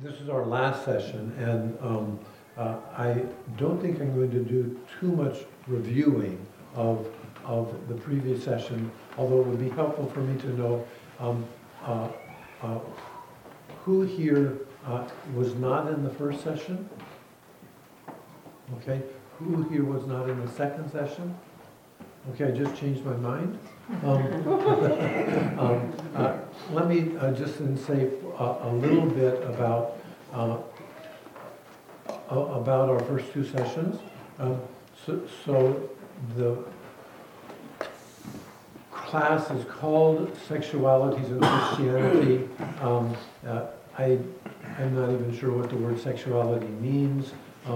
This is our last session, and I don't think I'm going to do too much reviewing of the previous session, although it would be helpful for me to know who here was not in the first session. Okay, who here was not in the second session? Okay, I just changed my mind. Let me just then say a little bit about our first two sessions. So the class is called Sexualities in Christianity. I'm not even sure what the word sexuality means.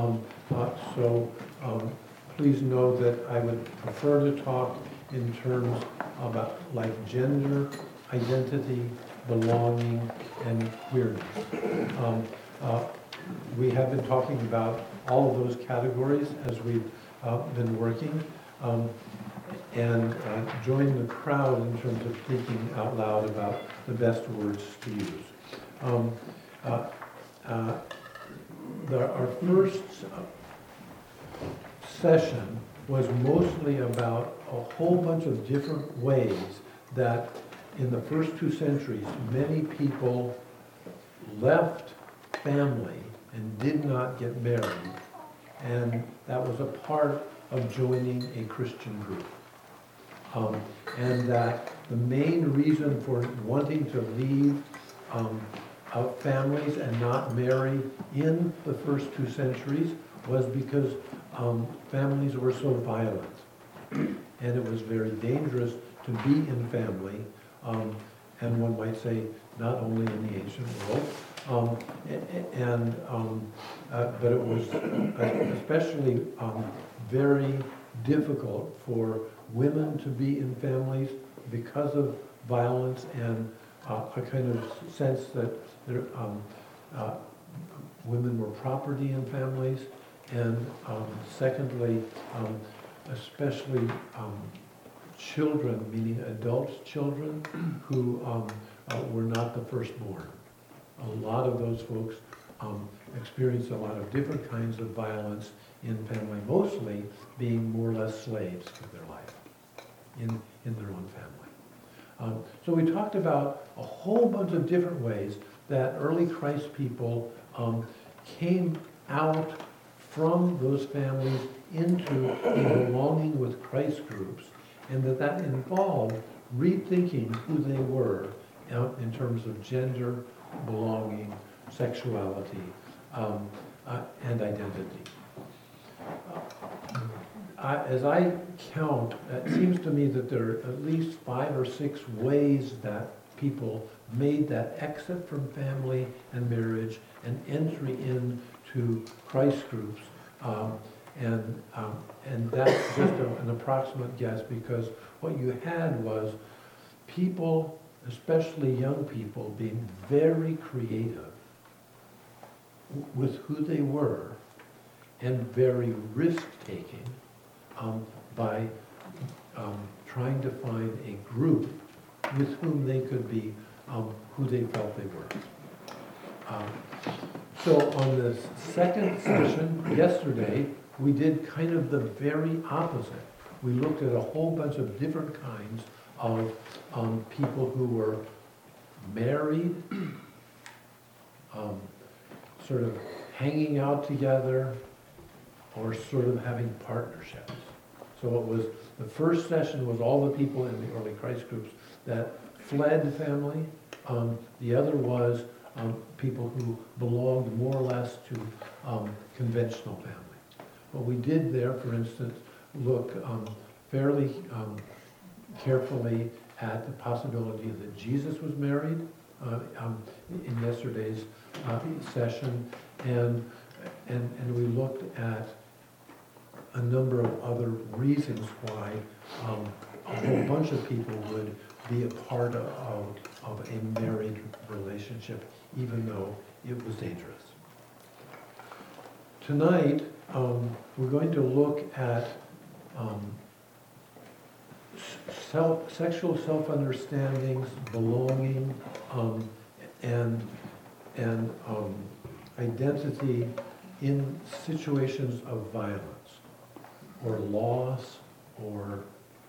Please know that I would prefer to talk in terms about like gender, identity, belonging, and queerness. We have been talking about all of those categories as we've been working, and join the crowd in terms of thinking out loud about the best words to use. Our first session was mostly about a whole bunch of different ways that in the first 2 centuries many people left family and did not get married, and that was a part of joining a Christian group. And that the main reason for wanting to leave families and not marry in the first 2 centuries was because families were so violent, and it was very dangerous to be in family, and one might say not only in the ancient world, but it was especially very difficult for women to be in families because of violence and a kind of sense that women were property in families. And secondly, especially children, meaning adult children, who were not the firstborn. A lot of those folks experienced a lot of different kinds of violence in family, mostly being more or less slaves of their life in their own family. So we talked about a whole bunch of different ways that early Christ people came out from those families into a belonging with Christ groups, and that involved rethinking who they were in terms of gender, belonging, sexuality, and identity. As I count, it seems to me that there are at least 5 or 6 ways that people made that exit from family and marriage and entry into Christ groups, and that's just an approximate guess, because what you had was people, especially young people, being very creative with who they were and very risk-taking by trying to find a group with whom they could be who they felt they were. So on the second session, yesterday, we did kind of the very opposite. We looked at a whole bunch of different kinds of people who were married, sort of hanging out together, or sort of having partnerships. So it was, the first session was all the people in the early Christ groups that fled family. The other was people who belonged more or less to conventional family. What we did there, for instance, look fairly carefully at the possibility that Jesus was married in yesterday's session, and we looked at a number of other reasons why a whole bunch of people would be a part of a married relationship, even though it was dangerous. Tonight, we're going to look at sexual self-understandings, belonging, and and identity in situations of violence or loss or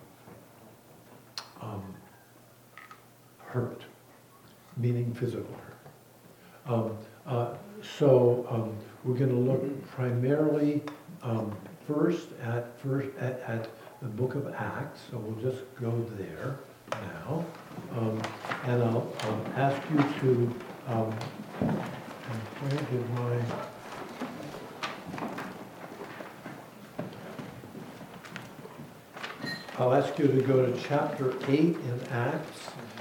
hurt, meaning physical hurt. So we're going to look primarily first at the book of Acts, so we'll just go there now. And I'll ask you to, and where did my, I'll ask you to go to chapter 8 in Acts,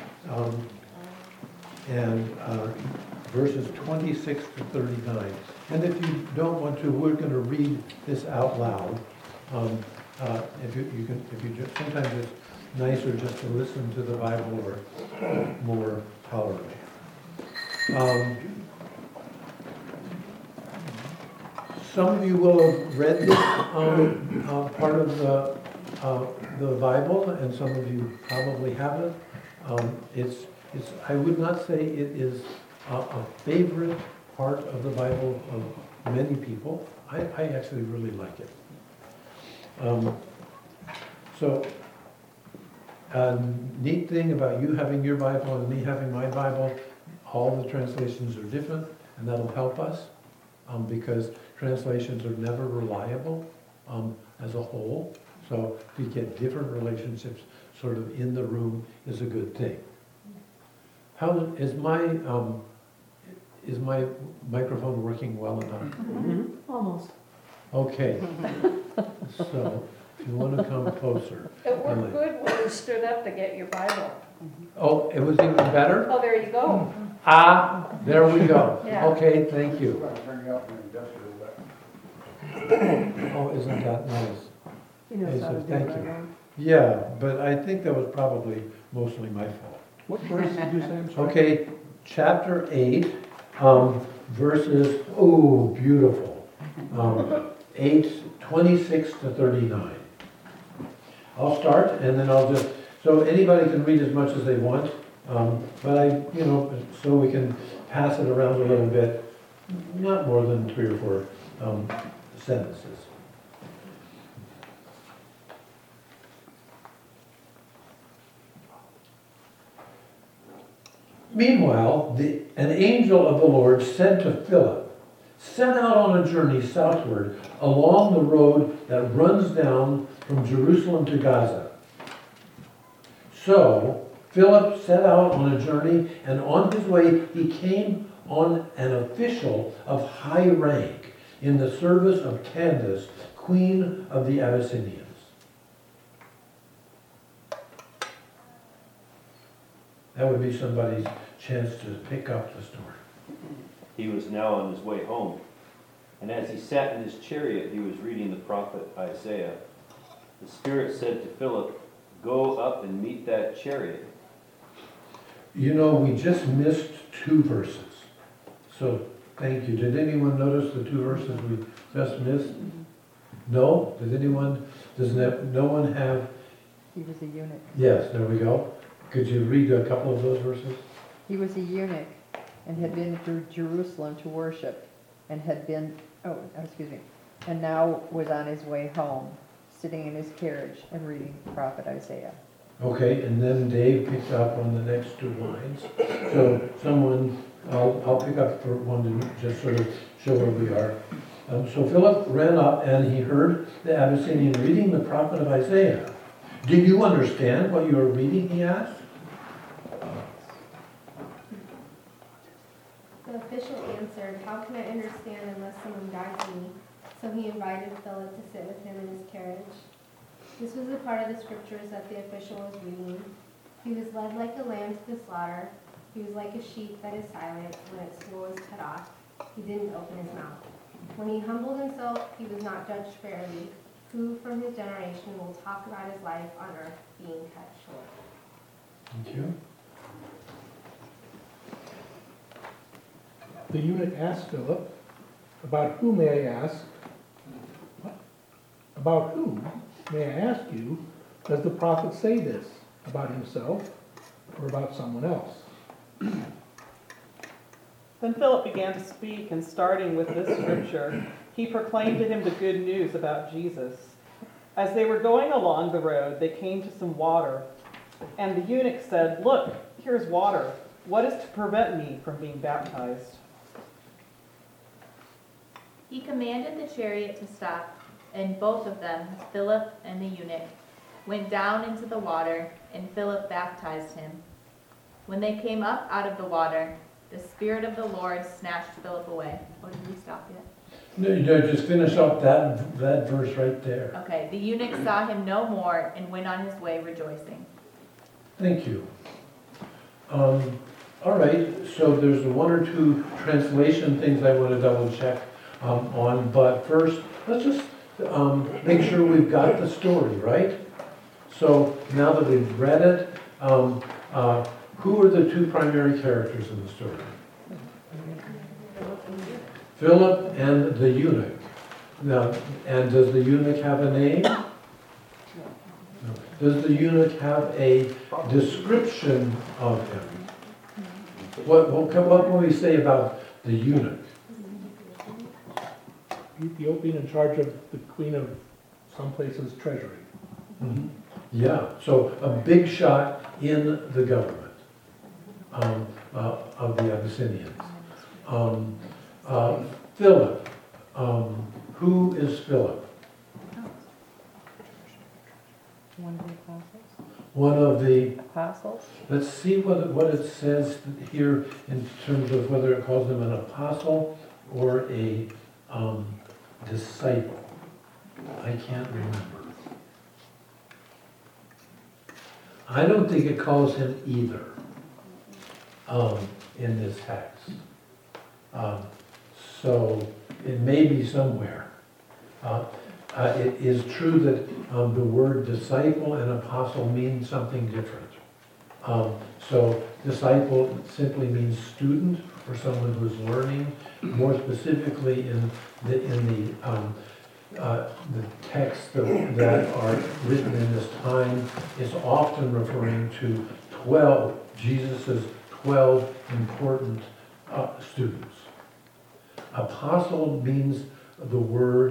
and verses 26 to 39. And if you don't want to, we're going to read this out loud. Sometimes it's nicer just to listen to the Bible or more tolerably. Some of you will have read this part of the Bible, and some of you probably haven't. I would not say it is a favorite part of the Bible of many people. I actually really like it. So, a neat thing about you having your Bible and me having my Bible, all the translations are different, and that'll help us, because translations are never reliable as a whole. So to get different relationships sort of in the room is a good thing. How is my microphone working well enough? Mm-hmm. Almost. Okay. So if you want to come closer. It worked good when you stood up to get your Bible. Oh, it was even better? Oh, there you go. Ah, there we go. Yeah. Okay, thank you. Bring out an industrial Oh, isn't that nice? He knows how to do Thank it, you. right? Yeah, but I think that was probably mostly my fault. What verse did you say? I'm sorry. Okay, chapter 8, verses, oh, beautiful. 8:26 to 39. I'll start and then I'll just, so anybody can read as much as they want, but so we can pass it around a little bit, not more than 3 or 4 sentences. Meanwhile, an angel of the Lord said to Philip, "Set out on a journey southward along the road that runs down from Jerusalem to Gaza." So Philip set out on a journey, and on his way he came on an official of high rank in the service of Candace, queen of the Abyssinians. That would be somebody's chance to pick up the story. He was now on his way home, and as he sat in his chariot, he was reading the prophet Isaiah. The Spirit said to Philip, "Go up and meet that chariot." You know, we just missed 2 verses. So, thank you. Did anyone notice the 2 verses we just missed? No? Does no one have? He was a eunuch. Yes, there we go. Could you read a couple of those verses? He was a eunuch and had been to Jerusalem to worship and and now was on his way home, sitting in his carriage and reading the prophet Isaiah. Okay, and then Dave picked up on the next 2 lines. So I'll pick up for one to just sort of show where we are. So Philip ran up and he heard the Abyssinian reading the prophet of Isaiah. "Do you understand what you are reading?" he asked. The official answered, "How can I understand unless someone guides me?" So he invited Philip to sit with him in his carriage. This was the part of the scriptures that the official was reading. "He was led like a lamb to the slaughter. He was like a sheep that is silent when its wool is cut off. He didn't open his mouth. When he humbled himself, he was not judged fairly. Who from his generation will talk about his life on earth being cut short?" Thank you. The eunuch asked Philip, "About whom may I ask? About whom, may I ask you, does the prophet say this? About himself or about someone else?" Then Philip began to speak, and starting with this scripture, he proclaimed to him the good news about Jesus. As they were going along the road, they came to some water, and the eunuch said, "Look, here's water. What is to prevent me from being baptized?" He commanded the chariot to stop, and both of them, Philip and the eunuch, went down into the water, and Philip baptized him. When they came up out of the water, the Spirit of the Lord snatched Philip away. Oh, did we stop yet? No, just finish up that verse right there. Okay, the eunuch saw him no more and went on his way rejoicing. Thank you. All right, so there's one or two translation things I want to double check on, but first, let's just make sure we've got the story, right? So now that we've read it, who are the two primary characters in the story? Philip and the eunuch. Now, and does the eunuch have a name? No. Does the eunuch have a description of him? What can we say about the eunuch? Ethiopian in charge of the queen of some place's treasury. Mhm. Yeah, so a big shot in the government of the Abyssinians. Philip, who is Philip? One of the apostles? One of the, Apostles? let's see what it says here in terms of whether it calls him an apostle or a disciple. I can't remember. I don't think it calls him either in this text. So it may be somewhere. It is true that the word disciple and apostle means something different. So disciple simply means student or someone who's learning. More specifically in the texts that are written in this time, is often referring to 12, Jesus's 12 important students. Apostle means the word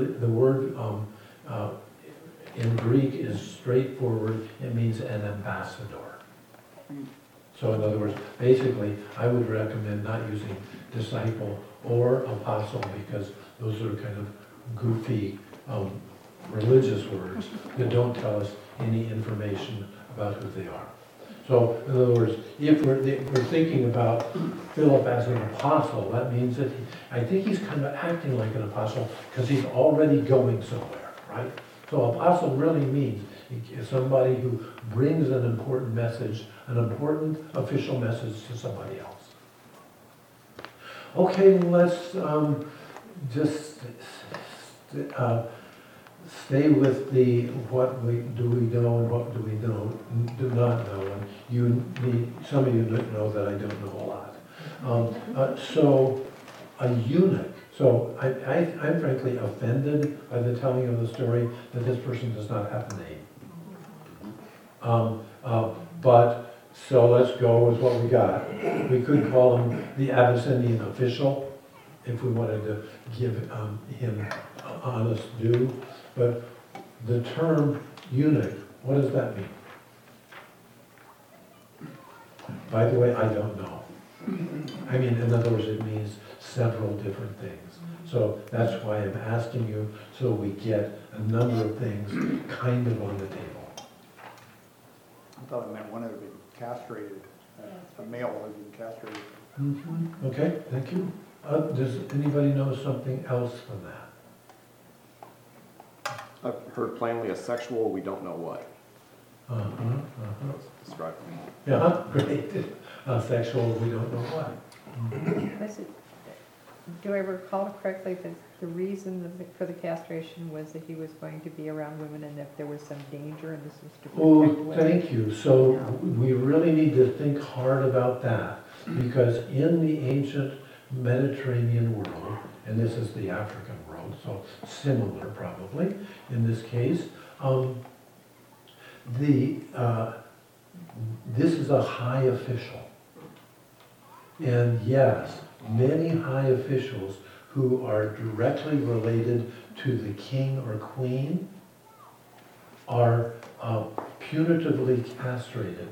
in Greek is straightforward. It means an ambassador. So in other words, basically, I would recommend not using disciple or apostle because those are kind of goofy religious words that don't tell us any information about who they are. So in other words, if we're thinking about Philip as an apostle, that means that I think he's kind of acting like an apostle because he's already going somewhere, right? So apostle really means somebody who brings an important message, an important official message to somebody else. Okay, let's just stay with the what we know and what we do not know. And some of you know that I don't know a lot. So a eunuch. So I'm frankly offended by the telling of the story that this person does not have a name. But so let's go with what we got. We could call him the Abyssinian official if we wanted to give him honest due. But the term eunuch, what does that mean? By the way, I don't know. I mean, in other words, it means several different things. So that's why I'm asking you, so we get a number of things kind of on the table. I thought it meant one had been castrated, a male had been castrated. Mm-hmm. Okay, thank you. Does anybody know something else from that? I've heard plainly a sexual, we don't know what. Describe. Yeah, great. Sexual, we don't know why. Do I recall correctly that the reason for the castration was that he was going to be around women and if there was some danger and this was to protect women? Thank you. So we really need to think hard about that because in the ancient Mediterranean world, and this is the African world, so similar probably in this case, this is a high official. And yes, many high officials who are directly related to the king or queen are punitively castrated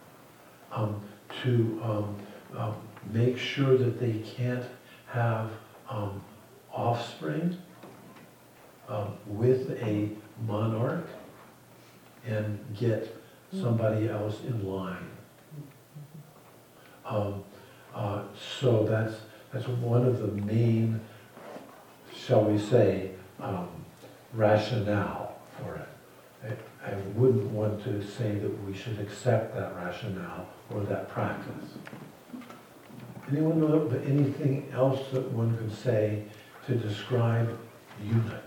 to make sure that they can't have offspring with a monarch and get somebody else in line. So that's one of the main, shall we say, rationale for it. I wouldn't want to say that we should accept that rationale or that practice. Anyone know of anything else that one could say to describe eunuch?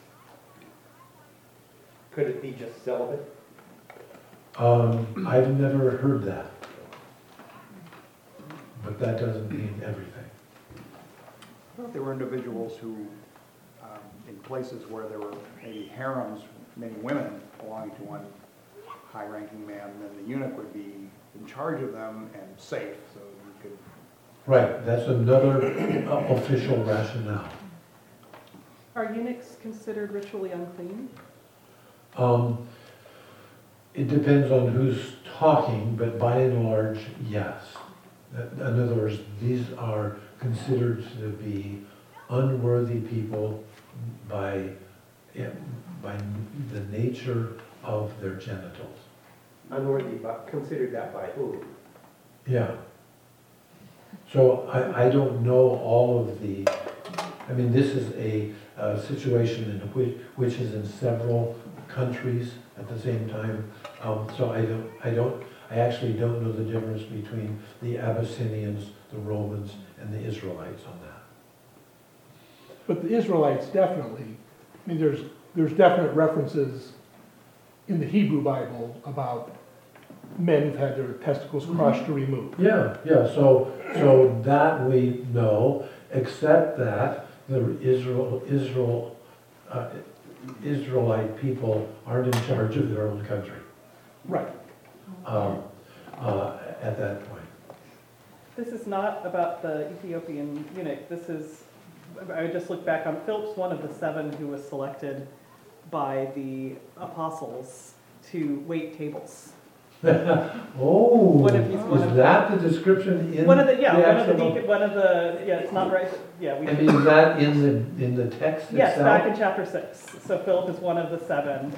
Could it be just celibate? I've never heard that. But that doesn't mean everything. There were individuals who, in places where there were maybe harems, many women belonging to one high-ranking man, then the eunuch would be in charge of them and safe, so you could... Right, that's another official rationale. Are eunuchs considered ritually unclean? It depends on who's talking, but by and large, yes. In other words, these are considered to be unworthy people by the nature of their genitals. Unworthy, but considered that by who? Yeah. So I don't know all of the, I mean, this is a situation in which is in several countries at the same time. So I actually don't know the difference between the Abyssinians, the Romans, and the Israelites on that. But the Israelites definitely, I mean, there's definite references in the Hebrew Bible about men who've had their testicles crushed or removed. Yeah, so that we know, except that the Israelite people aren't in charge of their own country. Right. At that point. This is not about the Ethiopian eunuch. This is, I would just look back on, Philip's one of the 7 who was selected by the apostles to wait tables. Oh, is that the description in one of the, yeah, the yeah, it's not right, yeah. I mean, is that in the text itself? Yes, back in chapter 6. So Philip is one of the 7.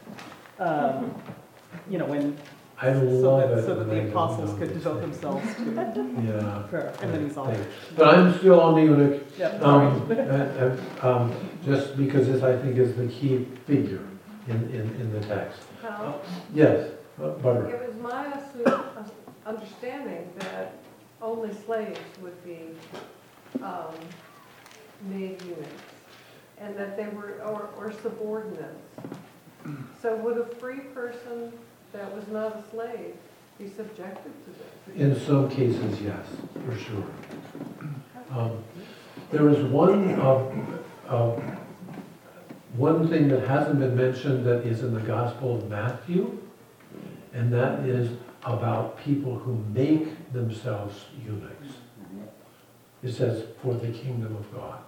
When I love it. so that when the I apostles don't could know devote this. themselves to Yeah. prayer, and then he's off. But I'm still on the eunuch. Yep, sorry. Just because this, I think, is the key figure in the text. Well, Yes, Barbara. it was my understanding that only slaves would be made eunuchs, and that they were, or subordinates. So would a free person that was not a slave be subjected to this? In some cases, yes, for sure. There is one thing that hasn't been mentioned that is in the Gospel of Matthew, and that is about people who make themselves eunuchs. It says, for the kingdom of God.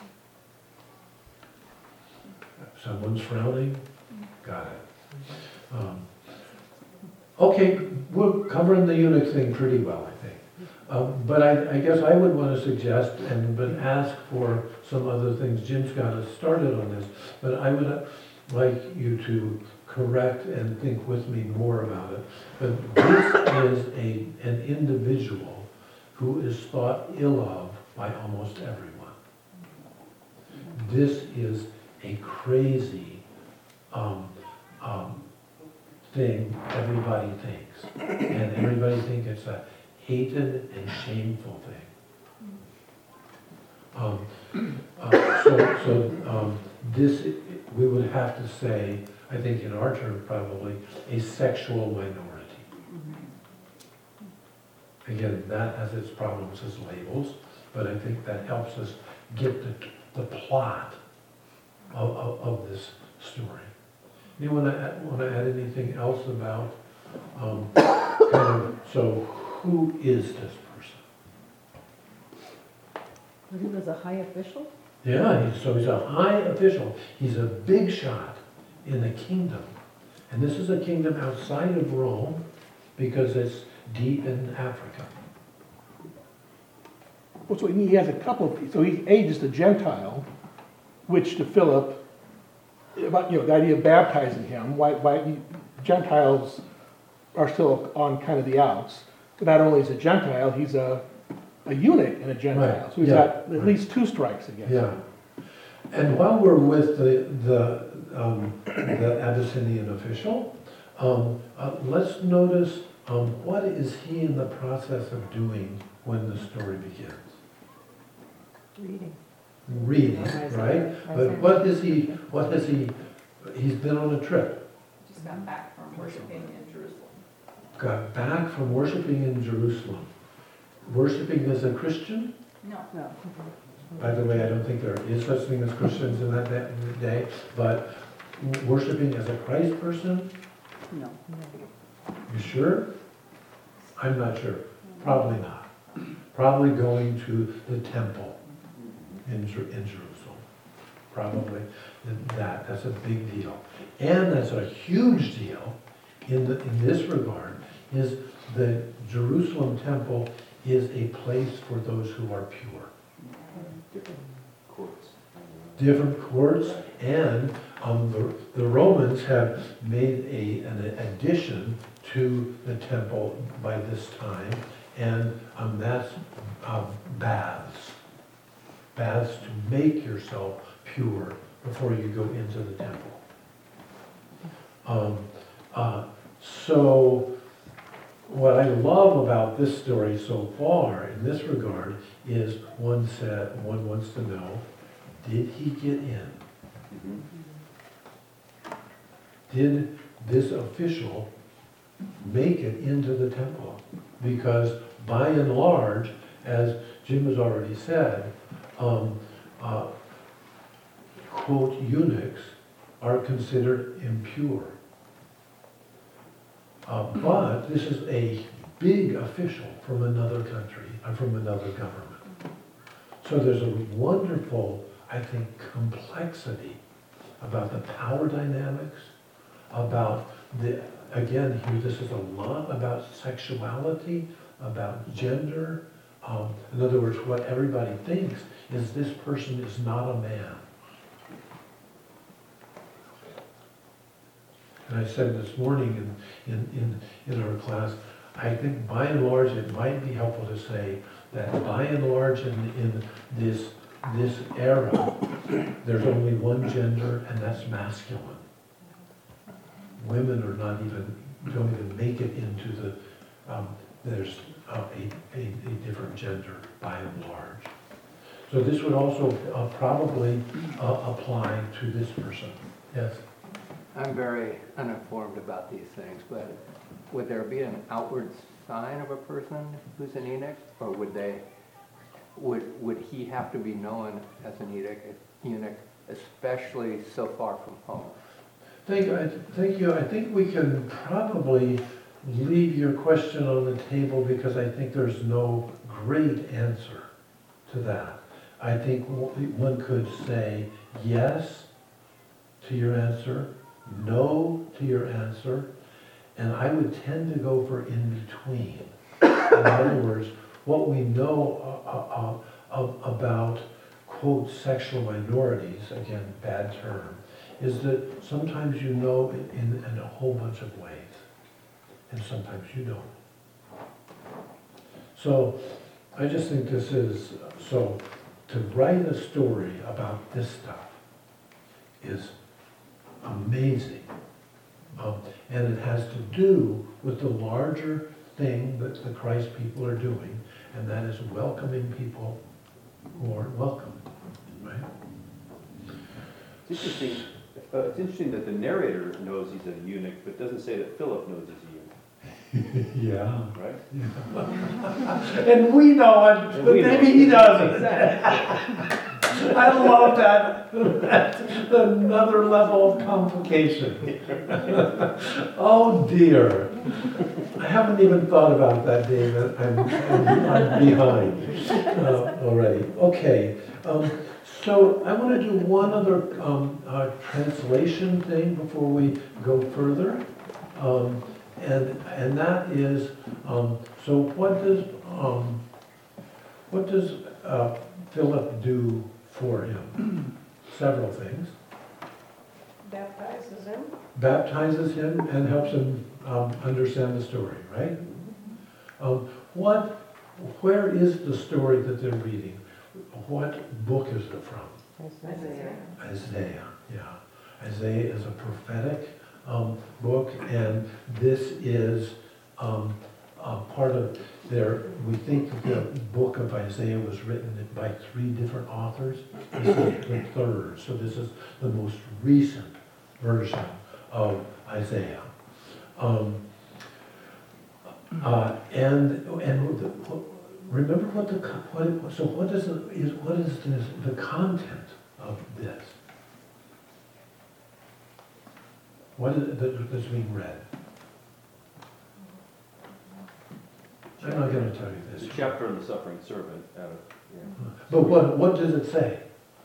Someone's frowning? Got it. Okay, we're covering the eunuch thing pretty well, I think. But I guess I would want to suggest but ask for some other things. Jim's got us started on this, but I would like you to correct and think with me more about it. But this is an individual who is thought ill of by almost everyone. This is a crazy thing everybody thinks. And everybody thinks it's a hated and shameful thing. This, we would have to say, I think in our terms probably, a sexual minority. Again, that has its problems as labels, but I think that helps us get the plot of this story. Anyone want to add anything else about so who is this person? But he was a high official? Yeah, so he's a high official. He's a big shot in the kingdom. And this is a kingdom outside of Rome because it's deep in Africa. Well, so he has a couple of, so he's just a Gentile, which to Philip, about, the idea of baptizing him, why Gentiles are still on kind of the outs. But not only is a Gentile, he's a eunuch and a Gentile. Right. So he's Yeah. got at least two strikes against Yeah. him. And while we're with the Abyssinian official, let's notice what is he in the process of doing when the story begins? Reading, right? But what has he, he's been on a trip. Just got back from worshiping in Jerusalem. Got back from worshiping in Jerusalem. Worshiping as a Christian? No. No. By the way, I don't think there is such thing as Christians in that day, but worshiping as a Christ person? No. You sure? I'm not sure. Probably not. Probably going to the temple in Jerusalem. Probably that's a big deal. And that's a huge deal in this regard, is the Jerusalem temple is a place for those who are pure. Different courts. Different courts, and the Romans have made an addition to the temple by this time, and that's baths. Baths to make yourself pure before you go into the temple. So what I love about this story so far in this regard is one wants to know, did he get in? Did this official make it into the temple? Because by and large, as Jim has already said, quote, eunuchs are considered impure. But this is a big official from another country, from another government. So there's a wonderful, I think, complexity about the power dynamics, about again, here this is a lot about sexuality, about gender. In other words, what everybody thinks is this person is not a man. And I said this morning in our class, I think by and large it might be helpful to say that by and large in this era, there's only one gender, and that's masculine. Women are don't even make it into the, there's a different gender by and large. So this would also probably apply to this person. Yes? I'm very uninformed about these things, but would there be an outward sign of a person who's an eunuch, or would he have to be known as an eunuch, especially so far from home? Thank you. I think we can probably leave your question on the table because I think there's no great answer to that. I think one could say yes to your answer, no to your answer, and I would tend to go for in between. In other words, what we know about, quote, sexual minorities, again, bad term, is that sometimes you know in a whole bunch of ways, and sometimes you don't. So I just think this is, so to write a story about this stuff is amazing. And it has to do with the larger thing that the Christ people are doing, and that is welcoming people who aren't welcome, right? It's interesting that the narrator knows he's a eunuch, but doesn't say that Philip knows he's a eunuch. Yeah. Right? Yeah. And we know it, but maybe he doesn't. I love that. That's another level of complication. Oh dear. I haven't even thought about that, David. I'm behind already. Okay. So I want to do one other translation thing before we go further. And that is, so what does Philip do for him? Several things. Baptizes him and helps him understand the story, right? Where is the story that they're reading? What book is it from? Isaiah, yeah. Isaiah is a prophetic book, and this is part of we think that the book of Isaiah was written by 3 different authors. This is the third, so this is the most recent version of Isaiah. Remember what is the content of this? What is it that's being read? I'm not going to tell you The this. chapter on the suffering servant But what does it say?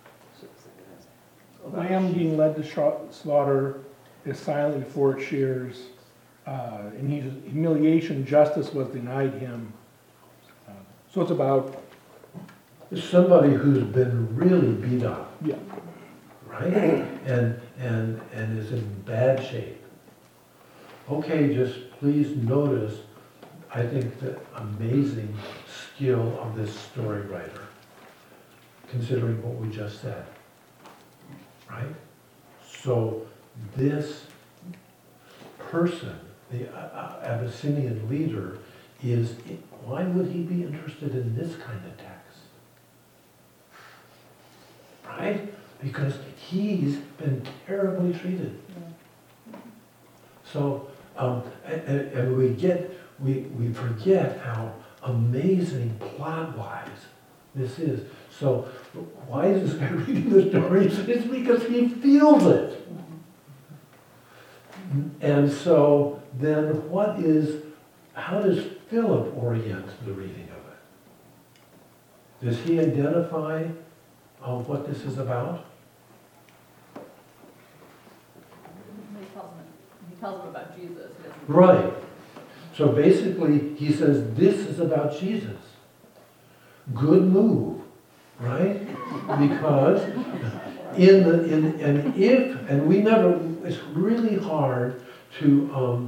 A lamb being led to slaughter is silent before its shears. In his humiliation, justice was denied him. So it's about, Somebody who's been really beat up, yeah, right? And is in bad shape. Okay, just please notice, I think, the amazing skill of this story writer, considering what we just said, right? So this person, the Abyssinian leader, why would he be interested in this kind of text? Right? Because he's been terribly treated. So, and we forget how amazing plot-wise this is. So, why is this guy reading the story? It's because he feels it. And so, then how does Philip orient the reading of it? Does he identify what this is about? He tells him about Jesus. Right. So basically, he says, this is about Jesus. Good move, right? Because it's really hard to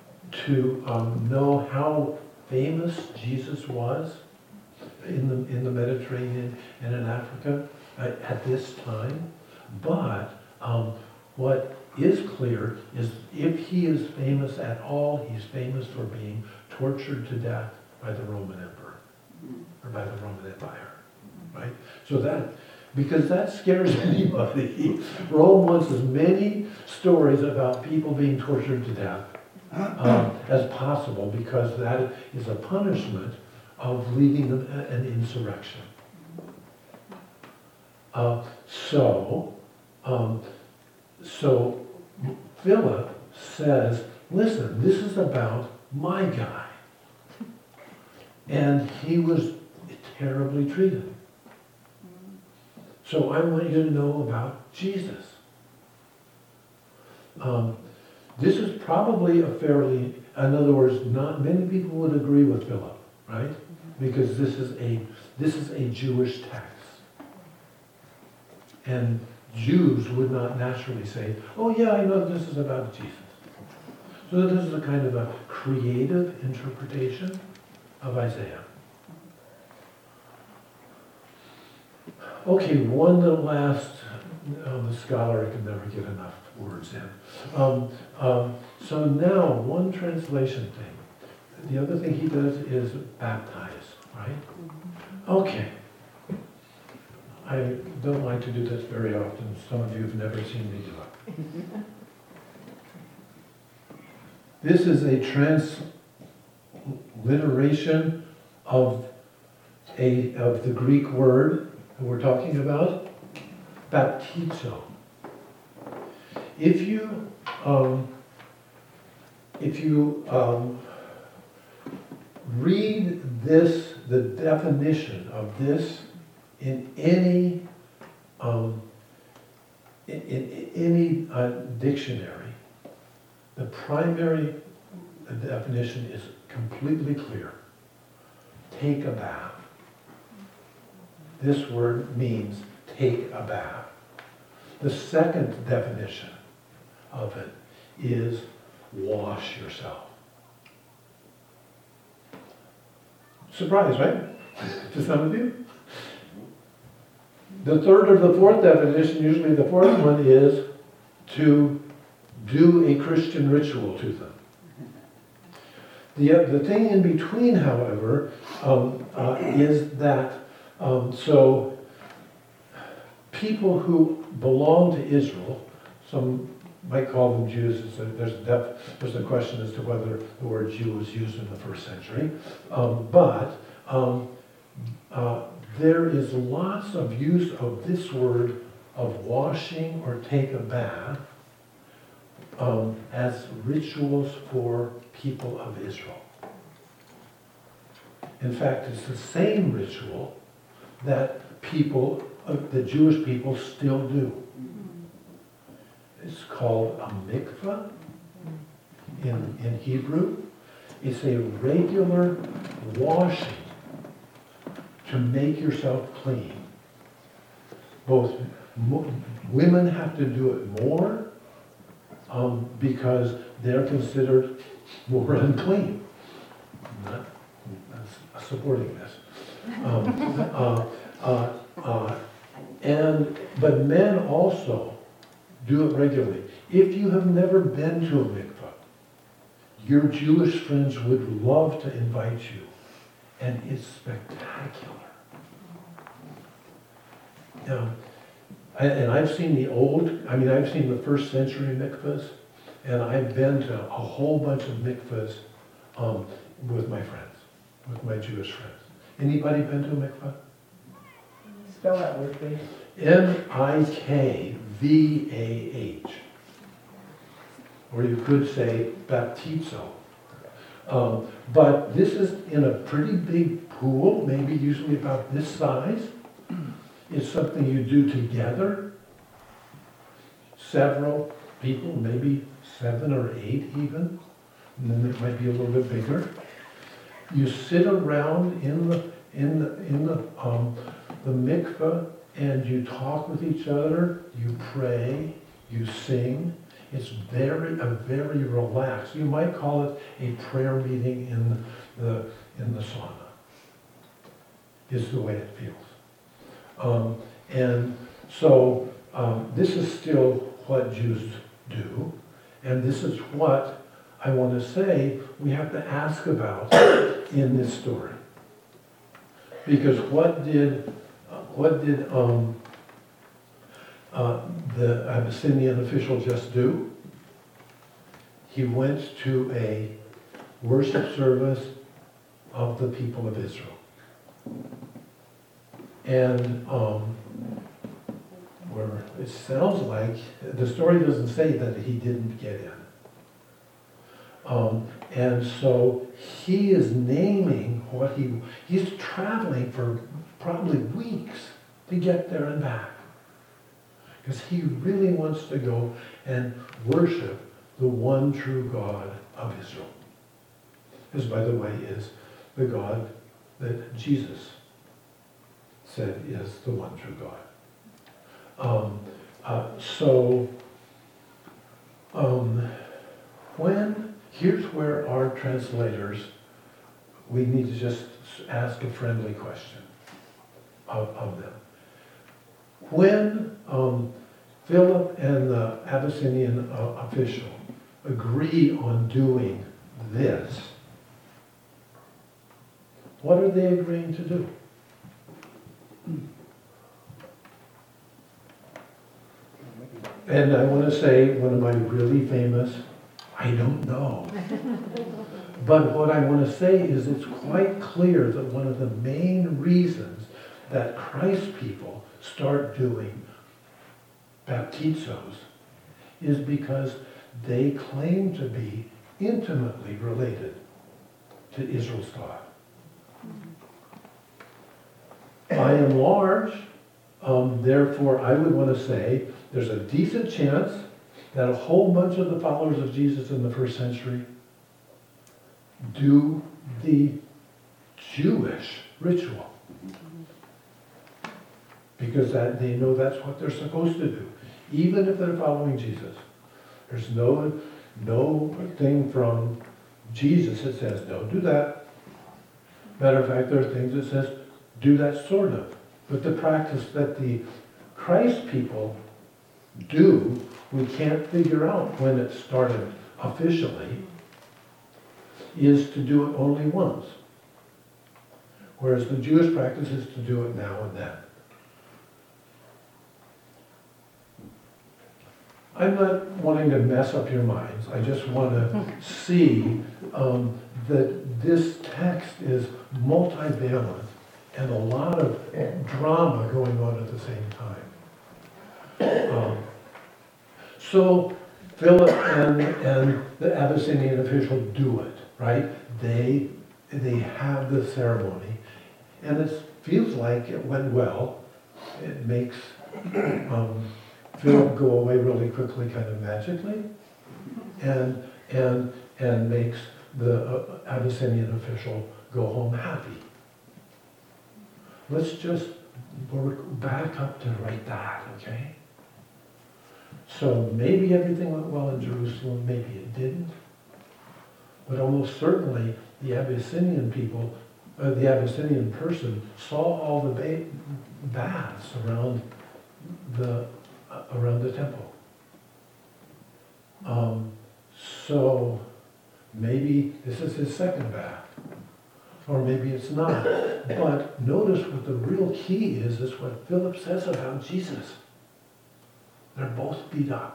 know how famous Jesus was in the Mediterranean and in Africa at this time. But what is clear is if he is famous at all, he's famous for being tortured to death by the Roman emperor or by the Roman Empire, right? So because that scares anybody. Rome wants as many stories about people being tortured to death as possible, because that is a punishment of leading an insurrection. So Philip says, listen, this is about my guy. And he was terribly treated. So I want you to know about Jesus. This is probably in other words, not many people would agree with Philip, right? Because this is a Jewish text. And Jews would not naturally say, oh yeah, I know this is about Jesus. So this is a kind of a creative interpretation of Isaiah. Okay, one last, the scholar can never get enough words in. So now, one translation thing. The other thing he does is baptize, right? Okay. I don't like to do this very often. Some of you have never seen me do it. This is a transliteration of the Greek word that we're talking about, baptizo. If you if you read this, the definition of this in any dictionary, the primary definition is completely clear. Take a bath. This word means take a bath. The second definition of it is wash yourself. Surprise, right? To some of you? The third or the fourth definition, usually the fourth one, is to do a Christian ritual to them. The thing in between, however, is that so people who belong to Israel, some might call them Jews. There's a question as to whether the word Jew was used in the first century, but there is lots of use of this word of washing or take a bath as rituals for people of Israel. In fact, it's the same ritual that people, the Jewish people, still do. It's called a mikveh in Hebrew. It's a regular washing to make yourself clean. Both women have to do it more because they're considered more unclean. I'm not supporting this. But men also do it regularly. If you have never been to a mikveh, your Jewish friends would love to invite you, and it's spectacular. And I've seen I've seen the first century mikvahs, and I've been to a whole bunch of mikvahs with my friends, with my Jewish friends. Anybody been to a mikvah? Spell that word, please. Mikvah. Or you could say baptizo. But this is in a pretty big pool, maybe usually about this size. It's something you do together. Several people, maybe 7 or 8 even. And then it might be a little bit bigger. You sit around in the mikveh and you talk with each other, you pray, you sing. It's very relaxed. You might call it a prayer meeting in the sauna. Is the way it feels. And so this is still what Jews do, and this is what I want to say we have to ask about in this story. Because what did the Abyssinian official just do? He went to a worship service of the people of Israel. And where it sounds like, the story doesn't say that he didn't get in. And so he is naming what he's traveling for probably weeks to get there and back. Because he really wants to go and worship the one true God of Israel. This, by the way, is the God that Jesus said is the one true God. Here's where our translators, we need to just ask a friendly question of them. When Philip and the Abyssinian official agree on doing this, what are they agreeing to do? And I want to say one of my really famous, I don't know. But what I want to say is it's quite clear that one of the main reasons that Christ people start doing baptizos is because they claim to be intimately related to Israel's thought. By and large, therefore, I would want to say there's a decent chance that a whole bunch of the followers of Jesus in the first century do the Jewish ritual. Because they know that's what they're supposed to do, even if they're following Jesus. There's no thing from Jesus that says, don't do that. Matter of fact, there are things that says, do that sort of. But the practice that the Christ people do, we can't figure out when it started officially, is to do it only once. Whereas the Jewish practice is to do it now and then. I'm not wanting to mess up your minds. I just want to see that this text is multivalent and a lot of drama going on at the same time. So Philip and the Abyssinian official do it, right? They have the ceremony, and it feels like it went well. It makes Philip go away really quickly, kind of magically, and makes the Abyssinian official go home happy. Let's just work back up to right that, okay? So maybe everything went well in Jerusalem, maybe it didn't. But almost certainly the Abyssinian people, the Abyssinian person saw all the baths around the temple. So maybe this is his second bath, or maybe it's not. But notice what the real key is what Philip says about Jesus. They're both beat up.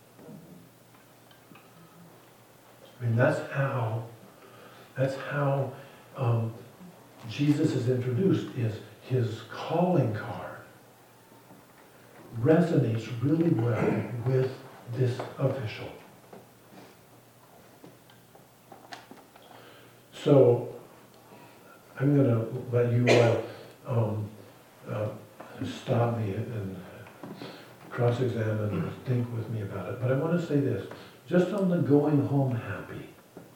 I mean, that's how Jesus is introduced, is his calling card resonates really well with this official. So I'm going to let you stop me and cross-examine or think with me about it. But I want to say this, just on the going home happy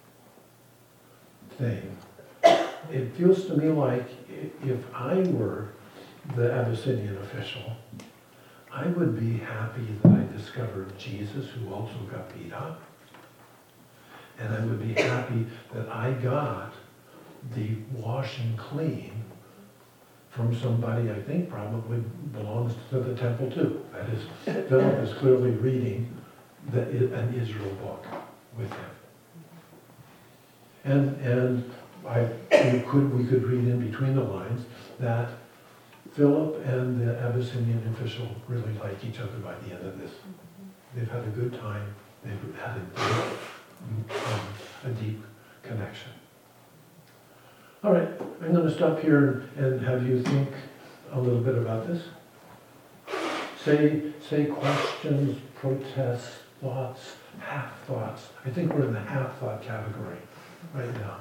thing, it feels to me like if I were the Abyssinian official, I would be happy that I discovered Jesus, who also got beat up. And I would be happy that I got the washing clean from somebody I think probably belongs to the temple too. That is, Philip is clearly reading an Israel book with him. And we could read in between the lines that Philip and the Abyssinian official really like each other by the end of this. They've had a good time. They've had a deep connection. All right, I'm going to stop here and have you think a little bit about this. Say questions, protests, thoughts, half thoughts. I think we're in the half thought category right now.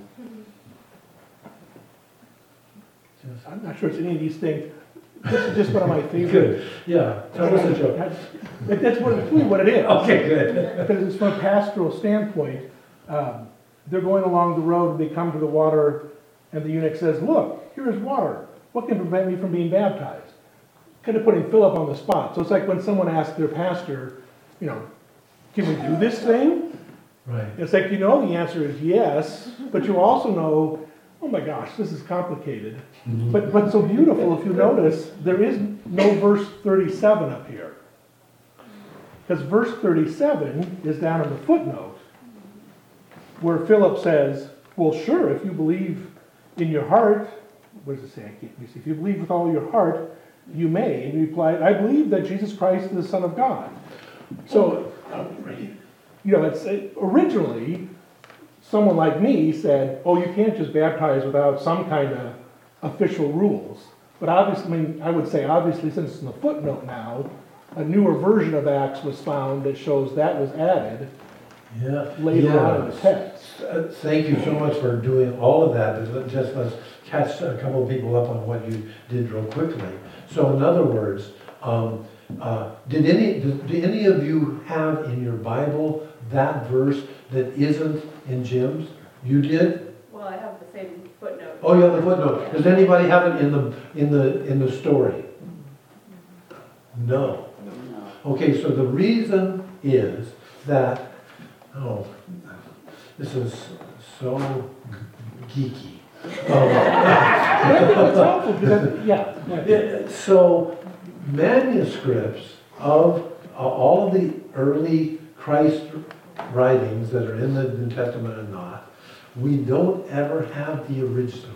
I'm not sure it's any of these things. This is just one of my favorites. Good. Yeah. Tell us a joke. That's really what it is. Okay, good. Because it's from a pastoral standpoint. They're going along the road, they come to the water, and the eunuch says, "Look, here is water. What can prevent me from being baptized?" Kind of putting Philip on the spot. So it's like when someone asks their pastor, can we do this thing? Right. It's like, the answer is yes, but you also know, oh my gosh, this is complicated. Mm-hmm. But so beautiful, if you notice, there is no verse 37 up here. Because verse 37 is down in the footnote, where Philip says, well, sure, if you believe in your heart, what does it say? I can't see. If you believe with all your heart, you may. And he replied, I believe that Jesus Christ is the Son of God. So, originally, someone like me said, oh, you can't just baptize without some kind of official rules. But obviously, I would say, obviously, since it's in the footnote now, a newer version of Acts was found that shows that was added. Yeah. later on in the Yes. text. Thank you so much for doing all of that. Just let's catch a couple of people up on what you did real quickly. So in other words, did any of you have in your Bible that verse that isn't in Jim's? You did? Well, I have the same footnote. Oh, you have the footnote. Does anybody have it in the story? No. Okay, so the reason is that, oh, this is so geeky. It's helpful, because yeah. So manuscripts of all of the early Christ writings that are in the New Testament and not, we don't ever have the original.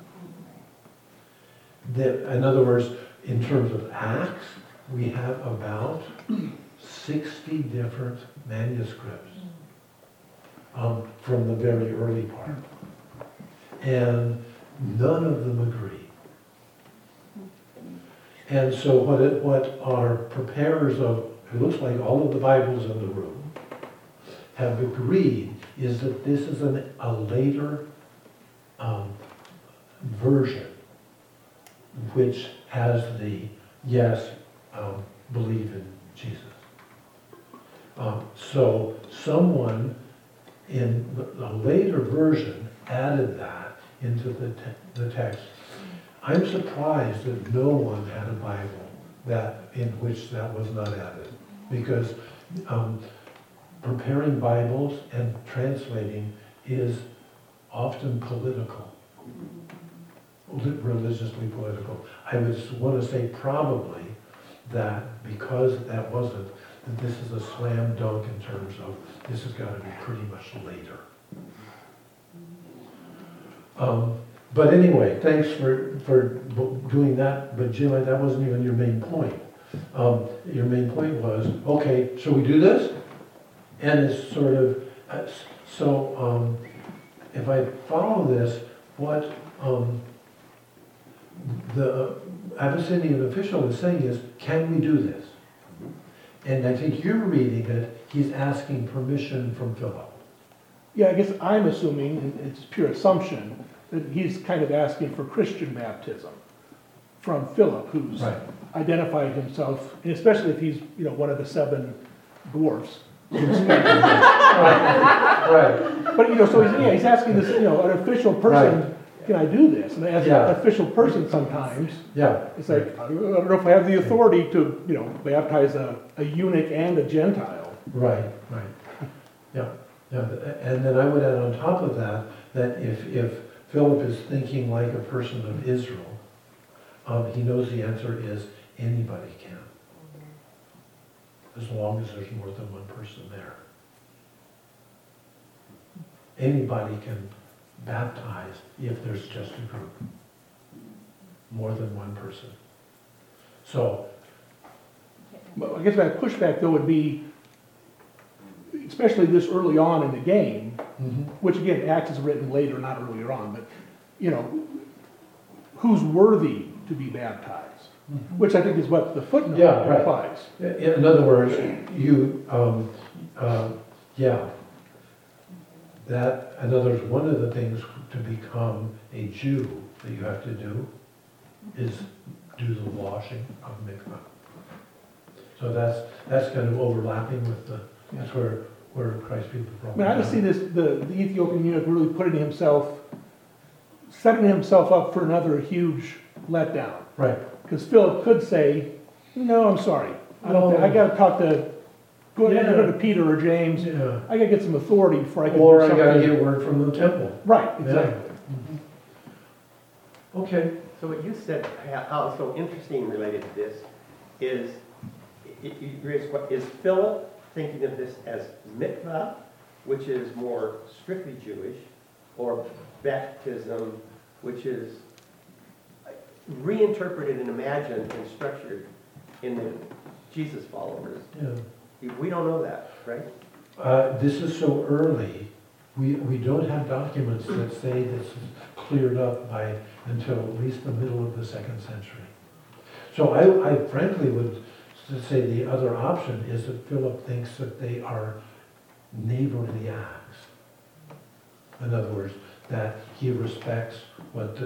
In other words, in terms of Acts, we have about 60 different manuscripts from the very early part. And none of them agree. And so what our preparers of, it looks like all of the Bibles in the room, have agreed is that this is a later version, which has the, yes, believe in Jesus. So someone in the later version added that into the text. I'm surprised that no one had a Bible in which that was not added, because preparing Bibles and translating is often political, religiously political. I would want to say probably that because that wasn't, that this is a slam dunk in terms of this has got to be pretty much later. But anyway, thanks for doing that. But Jim, that wasn't even your main point. Your main point was, okay, shall we do this? And it's sort of, if I follow this, what the Abyssinian official is saying is, can we do this? And I think you're reading it, he's asking permission from Philip. Yeah, I guess I'm assuming, and it's pure assumption, that he's kind of asking for Christian baptism from Philip, who's Right. identified himself, and especially if he's, one of the 7 dwarfs. Right. But, so he's asking this, an official person, can I do this? And as Yeah. an official person sometimes, Yeah. it's like, I don't know if I have the authority to, baptize a eunuch and a Gentile. Right. Yeah. And then I would add on top of that, that if Philip is thinking like a person of Israel, he knows the answer is anybody can. As long as there's more than one person there. Anybody can baptize if there's just a group. More than one person. So, But I guess my pushback though would be, especially this early on in the game, which again, Acts is written later, not earlier on, but, who's worthy to be baptized? Which I think is what the footnote implies. In other words, that, in other words, one of the things to become a Jew that you have to do is do the washing of mikvah. So that's kind of overlapping with that's where Christ people I mean, I just see this, the Ethiopian eunuch really setting himself up for another huge letdown. Right. Because Philip could say, no, I'm sorry. I got to talk to, go to Peter or James. Yeah. I got to get some authority before I can Or do I something. got to get word from the temple. Right, exactly. Yeah. Okay. So what you said, how so interesting related to this, is Philip thinking of this as mikvah, which is more strictly Jewish, or baptism, which is reinterpreted and imagined and structured in the Jesus followers? Yeah. We don't know that, right? This is so early. We don't have documents that say this is cleared up until at least the middle of the 2nd century. So I frankly would say the other option is that Philip thinks that they are neighborly acts. In other words, that he respects what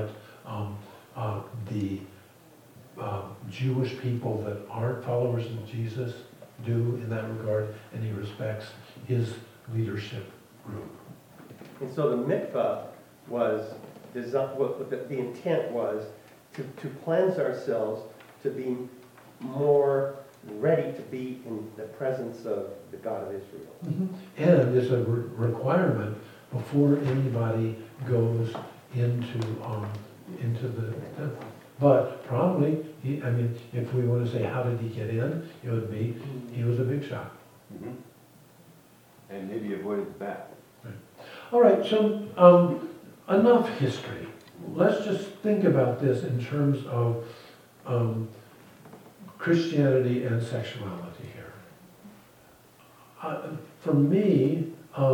the Jewish people that aren't followers of Jesus do in that regard, and he respects his leadership group. And so the mikvah was designed, what the intent was to cleanse ourselves, to be more ready to be in the presence of the God of Israel. And it's a requirement before anybody goes into the temple. But probably, if we want to say, how did he get in? It would be, he was a big shot. And maybe avoided the bath. All right, so enough history. Let's just think about this in terms of Christianity and sexuality here. For me,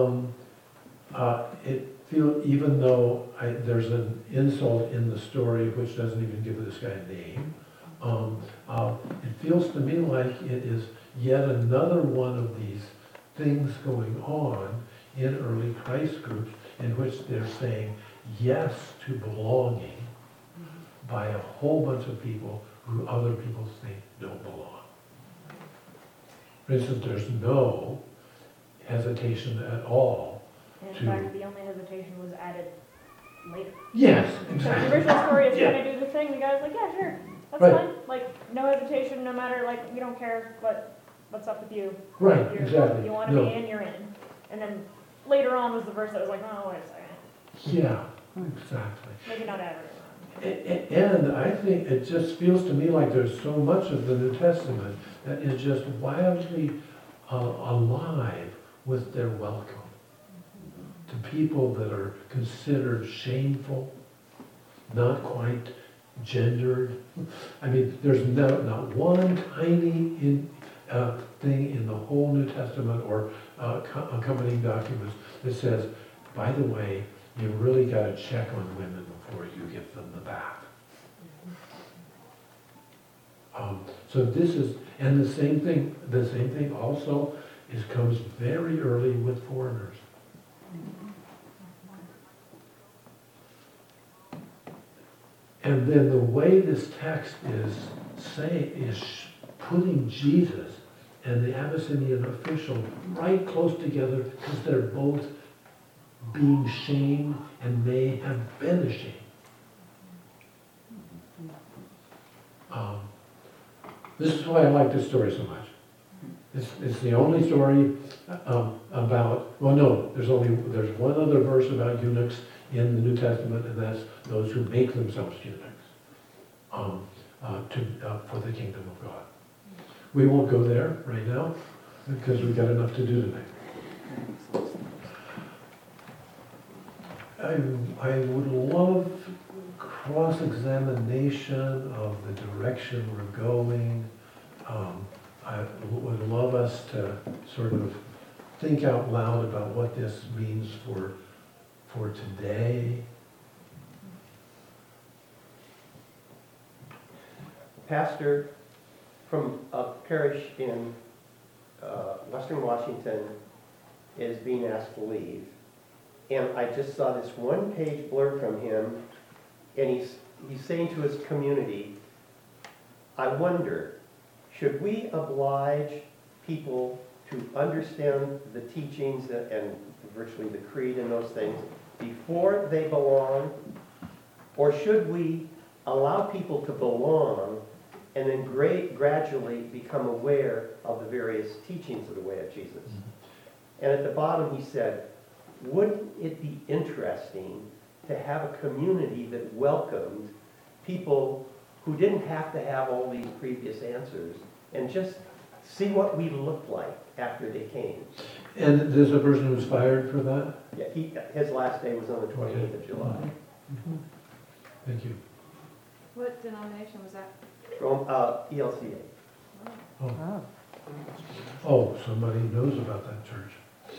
it feels, even though there's an insult in the story which doesn't even give this guy a name, it feels to me like it is yet another one of these things going on in early Christ groups in which they're saying yes to belonging by a whole bunch of people who other people think don't belong. For instance, there's no hesitation at all. In fact, the only hesitation was added later. Yes, So exactly. the original story is Yeah. going to do the thing. The guy's like, yeah, sure, that's Right. fine. Like, no hesitation, no matter, like, we don't care what's up with you. Right, You're, exactly. You want to No. be in, you're in. And then later on was the verse that was like, oh, wait a second. Yeah, exactly. Maybe not everyone. And I think it just feels to me like there's so much of the New Testament that is just wildly alive with their welcome to people that are considered shameful, not quite gendered. I mean, there's not one tiny thing in the whole New Testament or accompanying documents that says, by the way, you really got to check on women before you give them the bath. So this is, and the same thing also comes very early with foreigners. And then the way this text is putting Jesus and the Abyssinian official right close together because they're both being shamed and may have been ashamed. This is why I like this story so much. It's the only story about, well, no, there's one other verse about eunuchs in the New Testament, and that's those who make themselves eunuchs for the kingdom of God. We won't go there right now because we've got enough to do tonight. I would love cross-examination of the direction we're going. I would love us to sort of think out loud about what this means for today. Pastor from a parish in Western Washington is being asked to leave. And I just saw this one-page blurb from him, and he's saying to his community, I wonder, should we oblige people to understand the teachings and virtually the creed and those things before they belong? Or should we allow people to belong and then gradually become aware of the various teachings of the way of Jesus? And at the bottom he said, wouldn't it be interesting to have a community that welcomed people who didn't have to have all these previous answers and just see what we looked like after they came? And there's a person who was fired for that? Yeah, his last day was on the 28th of July. Thank you. What denomination was that? From ELCA. Oh, somebody knows about that church.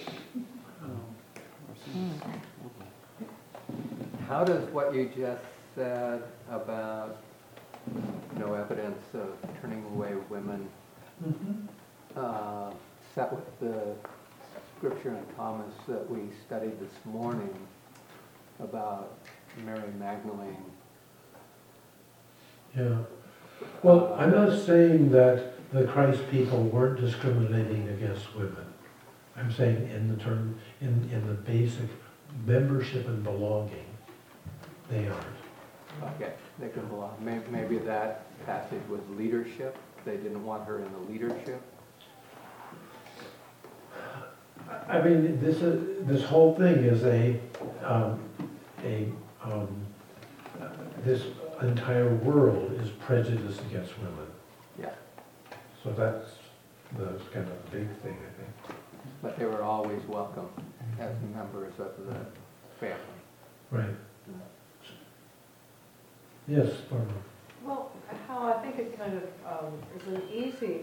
How does what you just said about no evidence of turning away women set with the scripture in Thomas that we studied this morning about Mary Magdalene. Yeah. Well, I'm not saying that the Christ people weren't discriminating against women. I'm saying in the term, in the basic membership and belonging, they aren't. Okay, they can belong. Maybe that passage was leadership. They didn't want her in the leadership. I mean, this whole thing is this entire world is prejudiced against women. Yeah. So that's kind of a big thing, I think. But they were always welcome as members of the family. Right. Yes, Barbara. Well, how I think it kind of is an easy,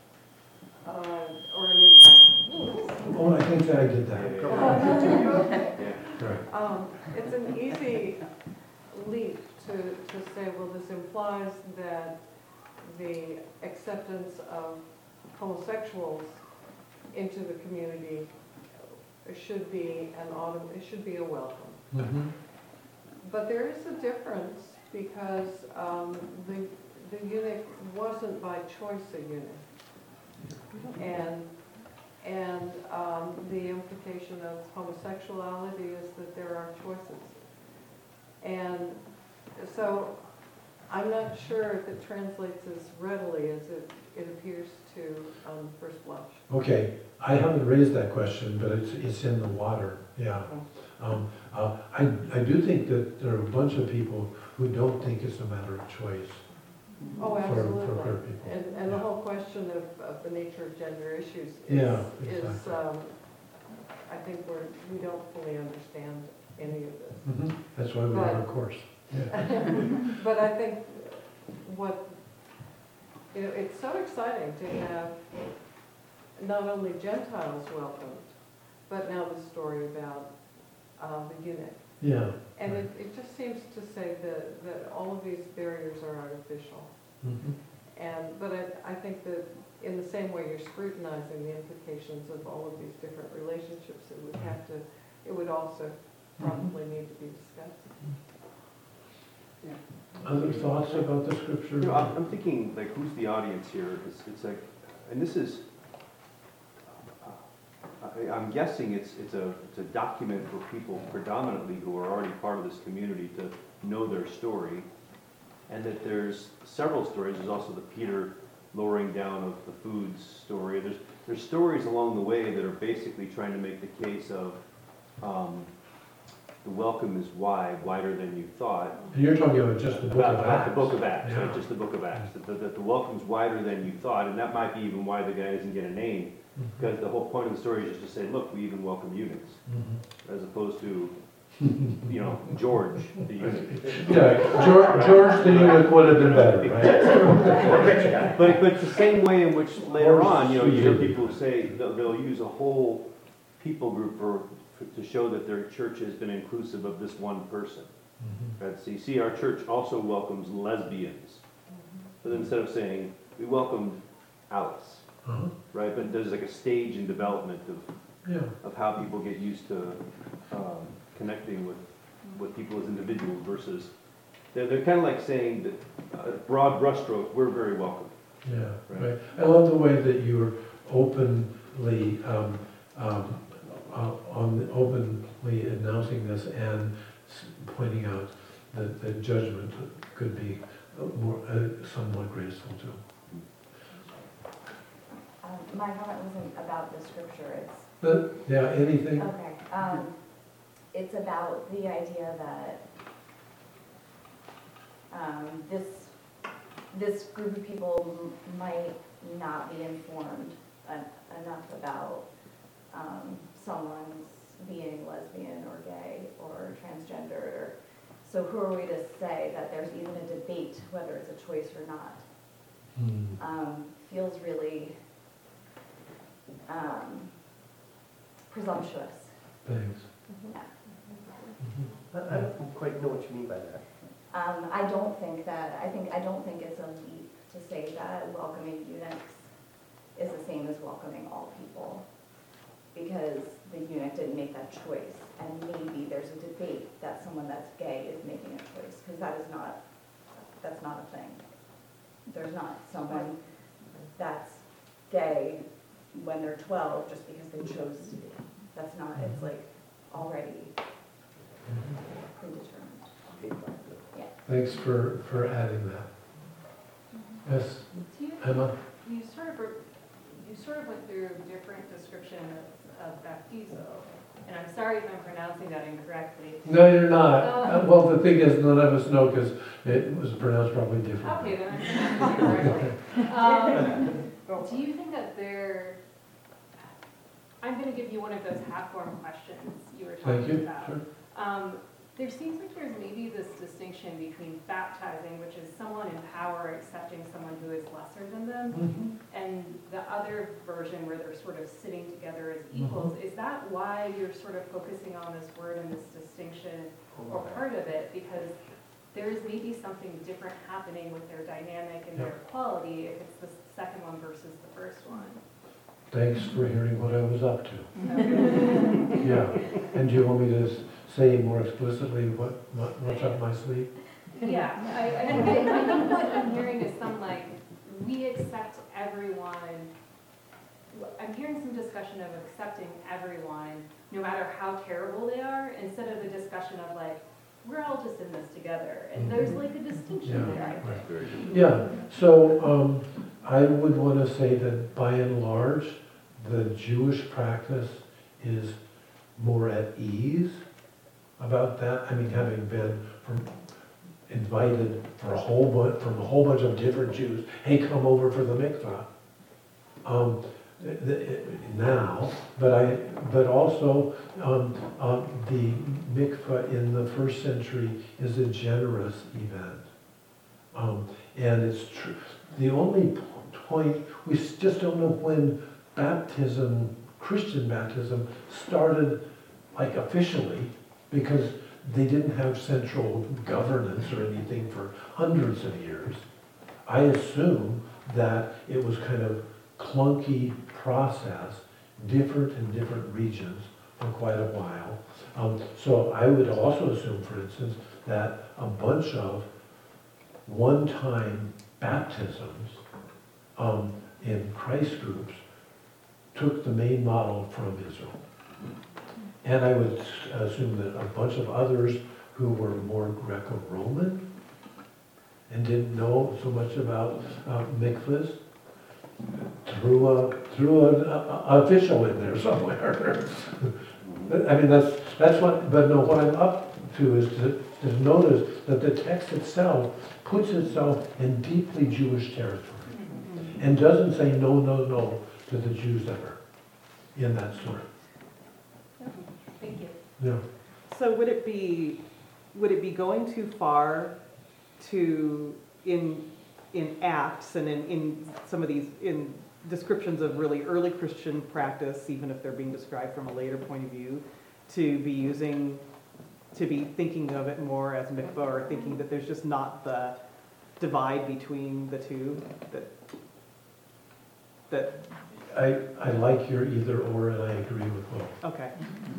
or an, Oh, I think that I did that. okay. Right. It's an easy leap to say, well, this implies that the acceptance of homosexuals into the community should be it should be a welcome. Mm-hmm. But there is a difference because the eunuch wasn't by choice a eunuch. And the implication of homosexuality is that there are choices. And so I'm not sure if it translates as readily as it appears to on first blush. Okay, I haven't raised that question, but it's in the water, yeah. I do think that there are a bunch of people who don't think it's a matter of choice. Oh, for absolutely. queer people. And the whole question of the nature of gender issues Yeah, is exactly. I think we don't fully understand any of this. Mhm. That's why we have a course. Yeah. But I think it's so exciting to have not only Gentiles welcomed, but now the story about the eunuch. Yeah. And it just seems to say that all of these barriers are artificial. Mhm. But I think that in the same way you're scrutinizing the implications of all of these different relationships, it would also probably need to be discussed. Other thoughts about the scripture? You know, I'm thinking, like, who's the audience here? It's like, and this is, I'm guessing it's a document for people predominantly who are already part of this community to know their story, and that there's several stories. There's also the Peter lowering down of the food story. There's stories along the way that are basically trying to make the case of the welcome is wide, wider than you thought. And you're talking about just the book of Acts. About the book of Acts, Yeah. right? Just the book of Acts. That the welcome's wider than you thought, and that might be even why the guy doesn't get a name. Because the whole point of the story is just to say, look, we even welcome eunuchs, Mhm. as opposed to, George the eunuch. Yeah, George the eunuch would have been better, right? But it's the same way in which later on, you hear people say they'll use a whole people group to show that their church has been inclusive of this one person. Right? So you see, our church also welcomes lesbians. But instead of saying, we welcomed Alice, Uh-huh. right? But there's like a stage in development Yeah. of how people get used to connecting with people as individuals versus, they're kind of like saying that broad brushstroke, we're very welcome. Yeah, Right. right. I love the way that you're openly openly announcing this and pointing out that the judgment could be somewhat graceful too. My comment wasn't about the scripture, it's, Yeah, anything? okay, it's about the idea that this group of people might not be informed enough about someone's being lesbian or gay or transgender. So who are we to say that there's even a debate whether it's a choice or not? Feels really presumptuous. Thanks. Yeah. I don't quite know what you mean by that. I don't think it's a leap to say that welcoming eunuchs is the same as welcoming all people. because the eunuch didn't make that choice. And maybe there's a debate that someone that's gay is making a choice, because that's not a thing. There's not someone that's gay when they're 12 just because they chose to be. That's not, it's like already predetermined. Yeah. Thanks for adding that. Yes, Emma? You sort of went through different description of baptizo, and I'm sorry if I'm pronouncing that incorrectly. No, you're not. Well, the thing is, none of us know because it was pronounced probably differently. Okay, then I'm pronouncing it correctly. Do you think that I'm going to give you one of those half-formed questions you were Thank talking you. about. Sure. There seems like there's maybe this distinction between baptizing, which is someone in power accepting someone who is lesser than them, and the other version where they're sort of sitting together as equals. Is that why you're sort of focusing on this word and this distinction, or part of it? Because there is maybe something different happening with their dynamic and their quality if it's the second one versus the first one. Thanks for hearing what I was up to. Yeah. And do you want me to say more explicitly what's up my sleeve? Yeah, I think what I'm hearing is some like, we accept everyone. I'm hearing some discussion of accepting everyone, no matter how terrible they are, instead of the discussion of like, we're all just in this together. And there's like a distinction there, I think. Yeah, so I would want to say that by and large, the Jewish practice is more at ease about that. I mean, having been invited from a whole bunch of different Jews, hey, come over for the mikvah. Now, but also the mikvah in the first century is a generous event, and it's true. The only point, we just don't know when baptism, Christian baptism, started like officially, because they didn't have central governance or anything for hundreds of years. I assume that it was kind of clunky process, different in different regions for quite a while. So I would also assume, for instance, that a bunch of one-time baptisms in Christ groups took the main model from Israel. And I would assume that a bunch of others who were more Greco-Roman and didn't know so much about mikvahs threw an official in there somewhere. I mean, that's what, but no, what I'm up to is to notice that the text itself puts itself in deeply Jewish territory and doesn't say no, no, no to the Jews ever in that story. Thank you. Yeah. So would it be going too far to in Acts and in some of these in descriptions of really early Christian practice, even if they're being described from a later point of view, to be thinking of it more as mikvah, or thinking that there's just not the divide between the two that I like your either or, and I agree with both. okay.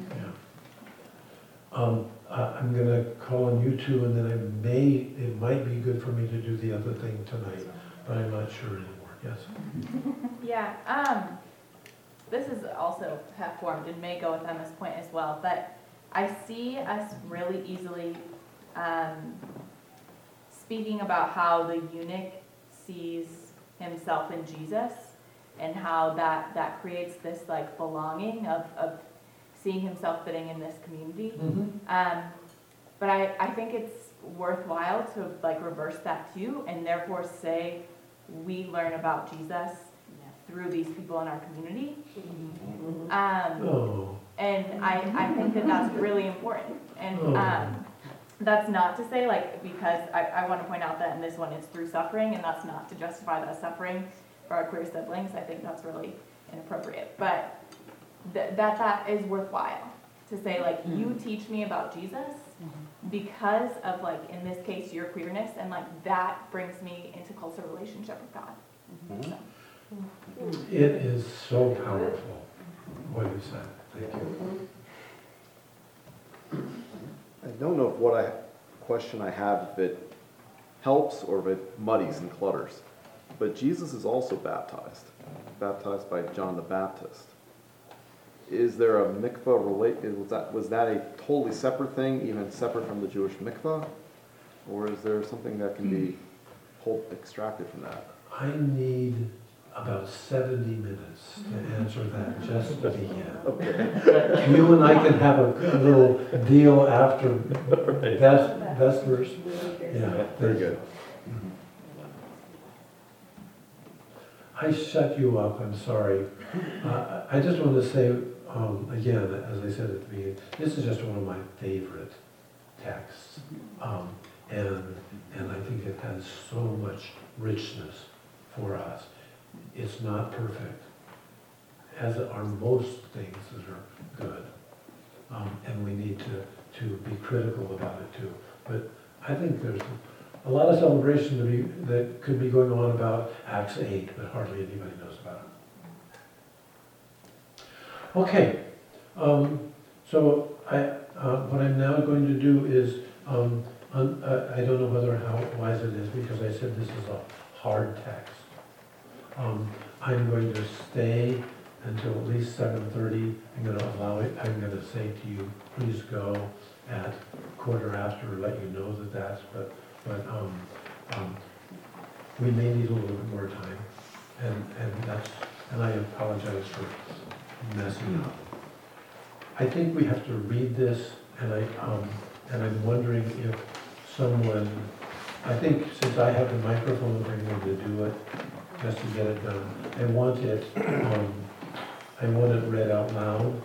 Yeah. I'm gonna call on you two, and then it might be good for me to do the other thing tonight, but I'm not sure anymore. Yes? Yeah, this is also half-formed and may go with Emma's point as well, but I see us really easily speaking about how the eunuch sees himself in Jesus, and how that creates this like belonging of seeing himself fitting in this community. But I think it's worthwhile to like reverse that too, and therefore say we learn about Jesus through these people in our community. And I think that's really important. And that's not to say like, because I want to point out that in this one it's through suffering, and that's not to justify that suffering for our queer siblings. I think that's really inappropriate. But that is worthwhile to say like, you teach me about Jesus because of like, in this case, your queerness, and like that brings me into closer relationship with God. So. It is so powerful. what you said. Thank you. I don't know if question I have, if it helps or if it muddies and clutters. But Jesus is also baptized by John the Baptist. Is there a mikvah was that a totally separate thing, even separate from the Jewish mikvah? Or is there something that can be extracted from that? I need about 70 minutes to answer that, just to begin. Okay. You and I can have a little deal after Vespers. Yeah, Very good. I shut you up, I'm sorry. I just want to say, again, as I said at the beginning, this is just one of my favorite texts. And I think it has so much richness for us. It's not perfect, as are most things that are good. And we need to be critical about it too. But I think there's a lot of celebration that could be going on about Acts 8, but hardly anybody knows about it. Okay, so what I'm now going to do is, I don't know how wise it is, because I said this is a hard text. I'm going to stay until at least 7:30. I'm going to say to you, please go at 15:15, let you know that that's, but we may need a little bit more time, and I apologize for messing up. I think we have to read this, and I'm wondering if someone, I think since I have the microphone, I'm going to do it just to get it done. I want it read out loud.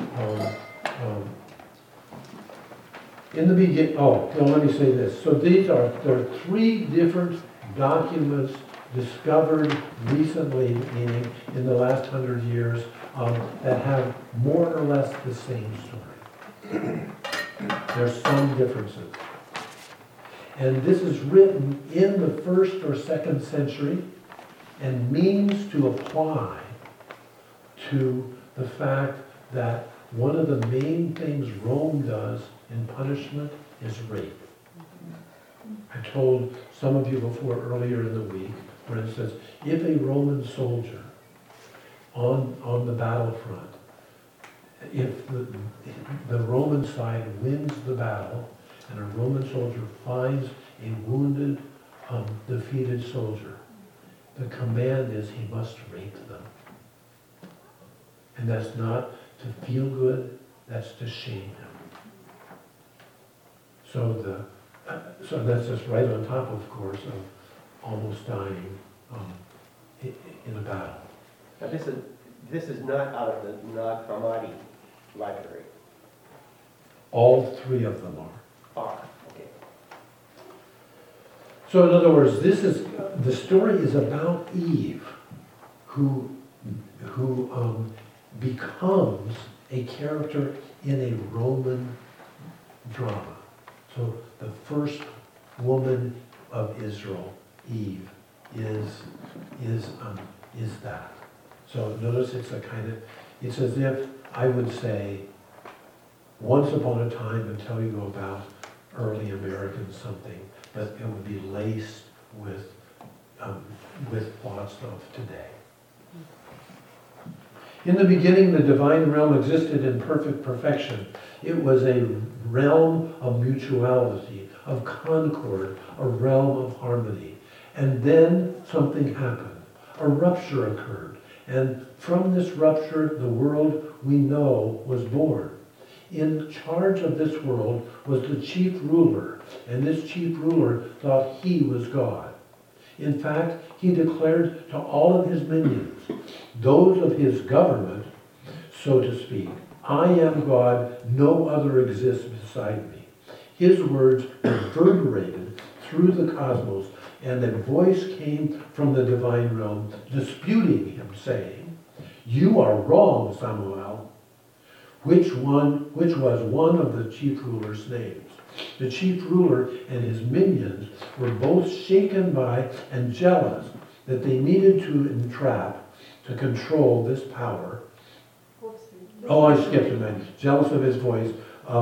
In the beginning, let me say this. So there are 3 different documents discovered recently, meaning in the last 100 years, that have more or less the same story. There's some differences. And this is written in the 1st or 2nd century and means to apply to the fact that one of the main things Rome does in punishment is rape. I told some of you before earlier in the week, for instance, if a Roman soldier on the battlefront, if the Roman side wins the battle and a Roman soldier finds a wounded, defeated soldier, the command is he must rape them. And that's not to feel good, that's to shame him. So that's just right on top, of course, of almost dying in a battle. Now this is not out of the Nag Hammadi library. All 3 of them are. Okay. So in other words, the story is about Eve, who becomes a character in a Roman drama. So the first woman of Israel, Eve, is that. So notice it's as if I would say, once upon a time, and tell you about early American something, but it would be laced with thoughts of today. In the beginning, the divine realm existed in perfect perfection. It was a realm of mutuality, of concord, a realm of harmony. And then something happened. A rupture occurred. And from this rupture, the world we know was born. In charge of this world was the chief ruler, and this chief ruler thought he was God. In fact, he declared to all of his minions, those of his government, so to speak, I am God, no other exists beside me. His words reverberated through the cosmos, and a voice came from the divine realm, disputing him, saying, you are wrong, Samuel. Which was one of the chief ruler's names. The chief ruler and his minions were both shaken by and jealous that they needed to entrap, to control this power. Oh, I skipped a minute. Jealous of his voice,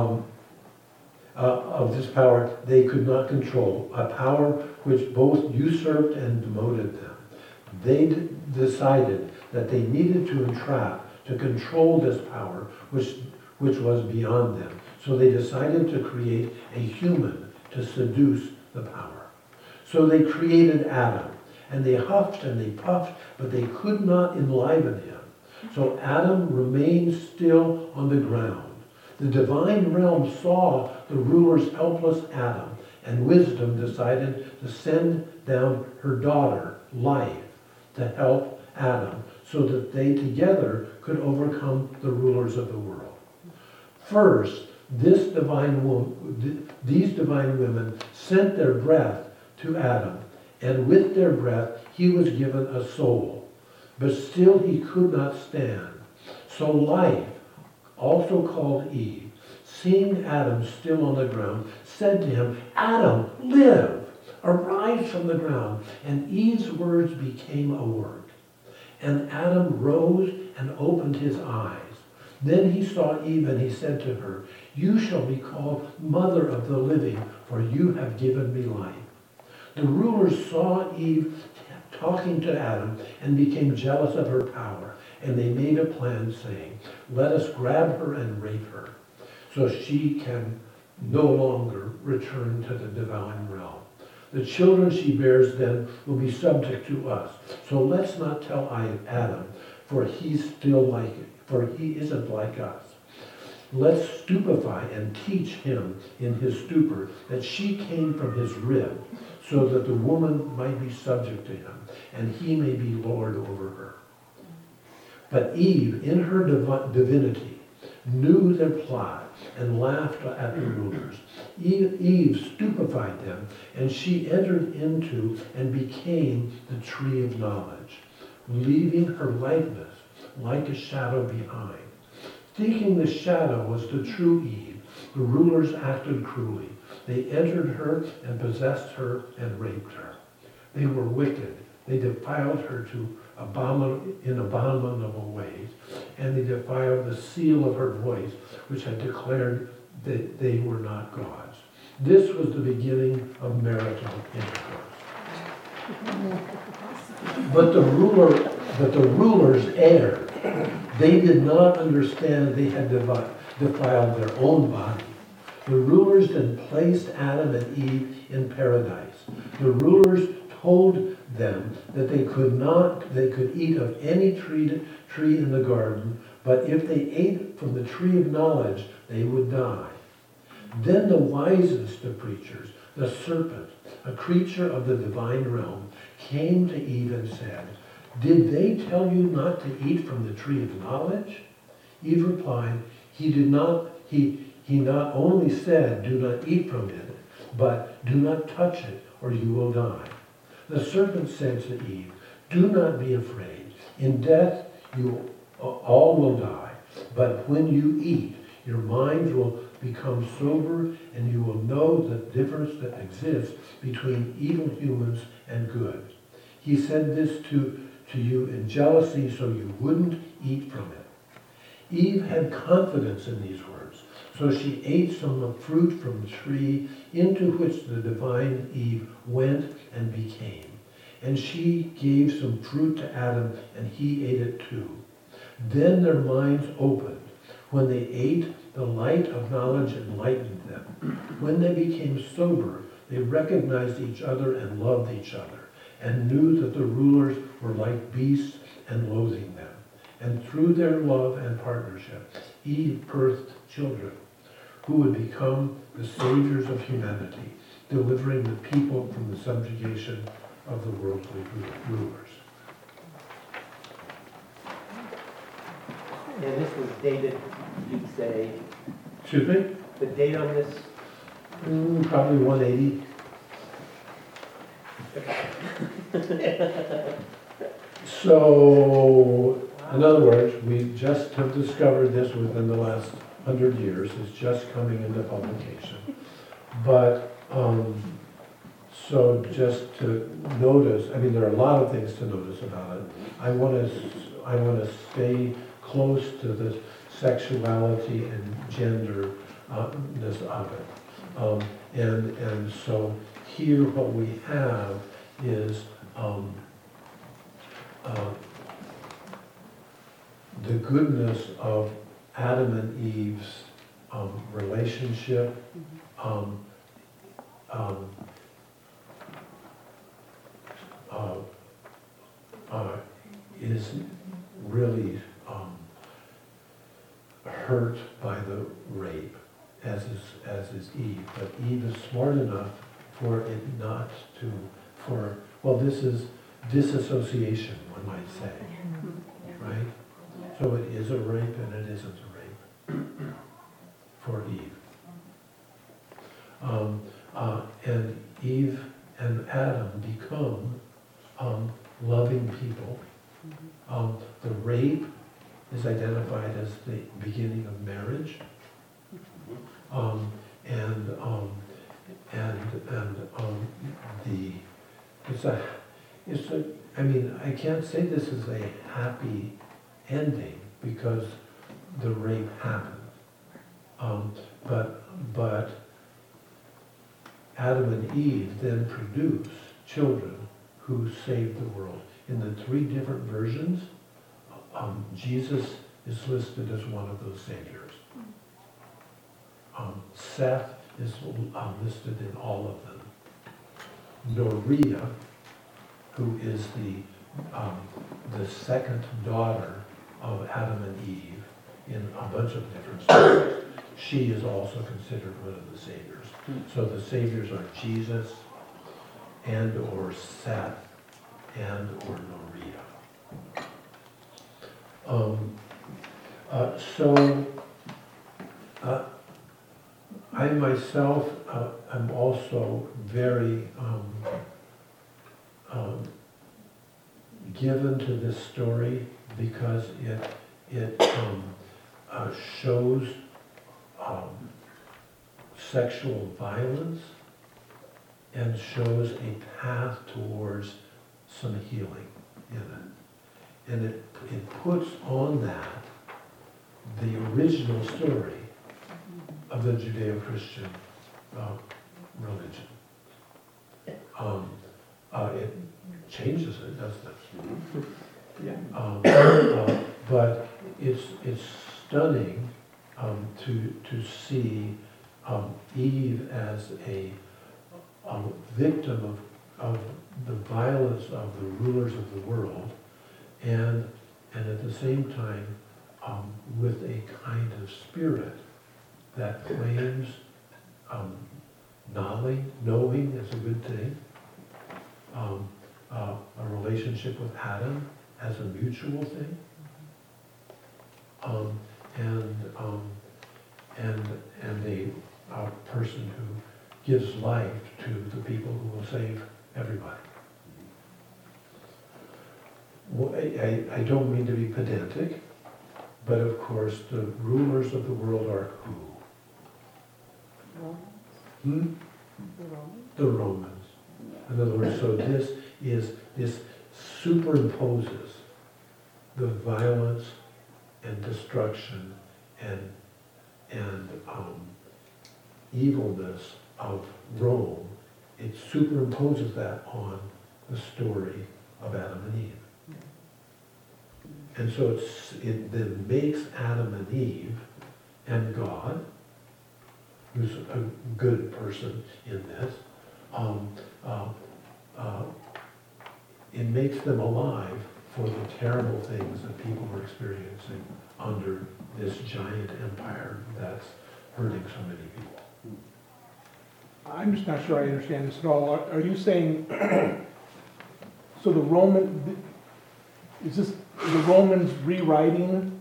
of this power they could not control, a power which both usurped and demoted them. They decided that they needed to entrap, to control this power which was beyond them. So they decided to create a human to seduce the power. So they created Adam, and they huffed and they puffed, but they could not enliven him. So Adam remained still on the ground. The divine realm saw the ruler's helpless Adam, and wisdom decided to send down her daughter, Life, to help Adam, so that they together could overcome the rulers of the world. First, these divine women sent their breath to Adam, and with their breath he was given a soul. But still he could not stand. So Life, also called Eve, seeing Adam still on the ground, said to him, Adam, live! Arise from the ground. And Eve's words became a work. And Adam rose and opened his eyes. Then he saw Eve, and he said to her, You shall be called mother of the living, for you have given me life. The rulers saw Eve talking to Adam and became jealous of her power. And they made a plan, saying, Let us grab her and rape her, so she can no longer return to the divine realm. The children she bears then will be subject to us. So let's not tell Adam, for he isn't like us. Let's stupefy and teach him in his stupor that she came from his rib, so that the woman might be subject to him, and he may be Lord over her. But Eve, in her divinity, knew their plot and laughed at the rulers. Eve stupefied them, and she entered into and became the tree of knowledge, leaving her likeness like a shadow behind. Thinking the shadow was the true Eve, the rulers acted cruelly. They entered her and possessed her and raped her. They were wicked. They defiled her in abominable ways, and they defiled the seal of her voice, which had declared that they were not gods. This was the beginning of marital intercourse. But the rulers erred. They did not understand they had defiled their own body. The rulers then placed Adam and Eve in paradise. The rulers told them that they could eat of any tree in the garden, but if they ate from the tree of knowledge, they would die. Then the wisest of preachers, the serpent, a creature of the divine realm, came to Eve and said, Did they tell you not to eat from the tree of knowledge? Eve replied, He not only said, Do not eat from it, but do not touch it, or you will die. The serpent said to Eve, Do not be afraid. In death you all will die. But when you eat, your minds will become sober, and you will know the difference that exists between evil humans and good. He said this to you in jealousy, so you wouldn't eat from it. Eve had confidence in these words, so she ate some fruit from the tree into which the divine Eve went and became. And she gave some fruit to Adam, and he ate it too. Then their minds opened. When they ate, the light of knowledge enlightened them. When they became sober, they recognized each other and loved each other, and knew that the rulers were like beasts and loathing them. And through their love and partnership, Eve birthed children who would become the saviors of humanity, delivering the people from the subjugation of the worldly rulers. And this was dated, you'd say, Excuse me? the date on this? Probably 180. So, in other words, we just have discovered this within the last 100 years. It's just coming into publication. But, so just to notice, I mean, there are a lot of things to notice about it. I want to stay close to this sexuality and gender-ness of it. And so here what we have is the goodness of Adam and Eve's relationship, is really hurt by the rape, as is Eve. But Eve is smart enough for it not to, this is disassociation, one might say, right? So it is a rape and it isn't a rape for Eve. And Eve and Adam become loving people. The rape is identified as the beginning of marriage. I can't say this is a happy ending because the rape happened. But Adam and Eve then produce children who saved the world. In the three different versions, Jesus is listed as one of those saviors. Seth is listed in all of them. Norea, who is the second daughter of Adam and Eve in a bunch of different stories, she is also considered one of the saviors. So the saviors are Jesus and or Seth and or Norea. I myself am also very given to this story because it shows sexual violence and shows a path towards some healing in it. And it puts on that the original story of the Judeo-Christian religion. It changes it, doesn't it? But it's stunning to see Eve as a victim of the violence of the rulers of the world, and at the same time with a kind of spirit that claims knowing is a good thing, a relationship with Adam as a mutual thing, and a person who gives life to the people who will save everybody. Well, I don't mean to be pedantic, but of course the rulers of the world are who? The Romans. In other words, so this superimposes the violence and destruction and evilness of Rome. It superimposes that on the story of Adam and Eve. And so it then makes Adam and Eve and God, who's a good person in this, it makes them alive for the terrible things that people were experiencing under this giant empire that's hurting so many people. I'm just not sure I understand this at all. Are you saying, so is this the Romans rewriting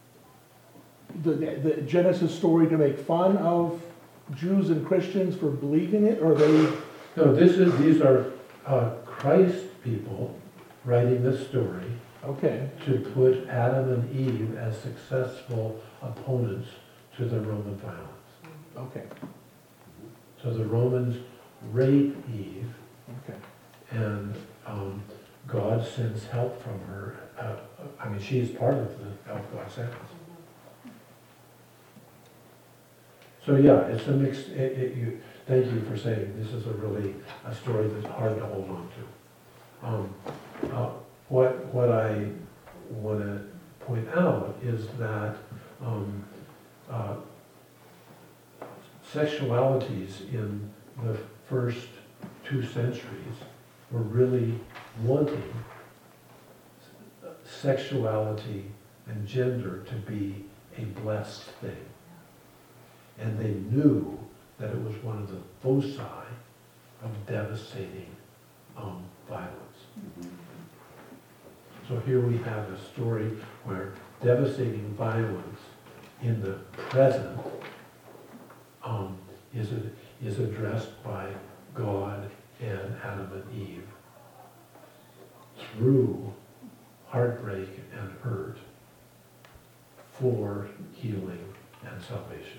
the Genesis story to make fun of Jews and Christians for believing it, or are they? No, these are Christ people writing this story. Okay. To put Adam and Eve as successful opponents to the Roman violence. Okay. So the Romans rape Eve. Okay. And God sends help from her. She is part of the help God sends. So yeah, it's a mix, thank you for saying, this is a story that's hard to hold on to. What I want to point out is that sexualities in the first 2 centuries were really wanting sexuality and gender to be a blessed thing. And they knew that it was one of the foci of devastating violence. So here we have a story where devastating violence in the present is addressed by God and Adam and Eve through heartbreak and hurt for healing and salvation.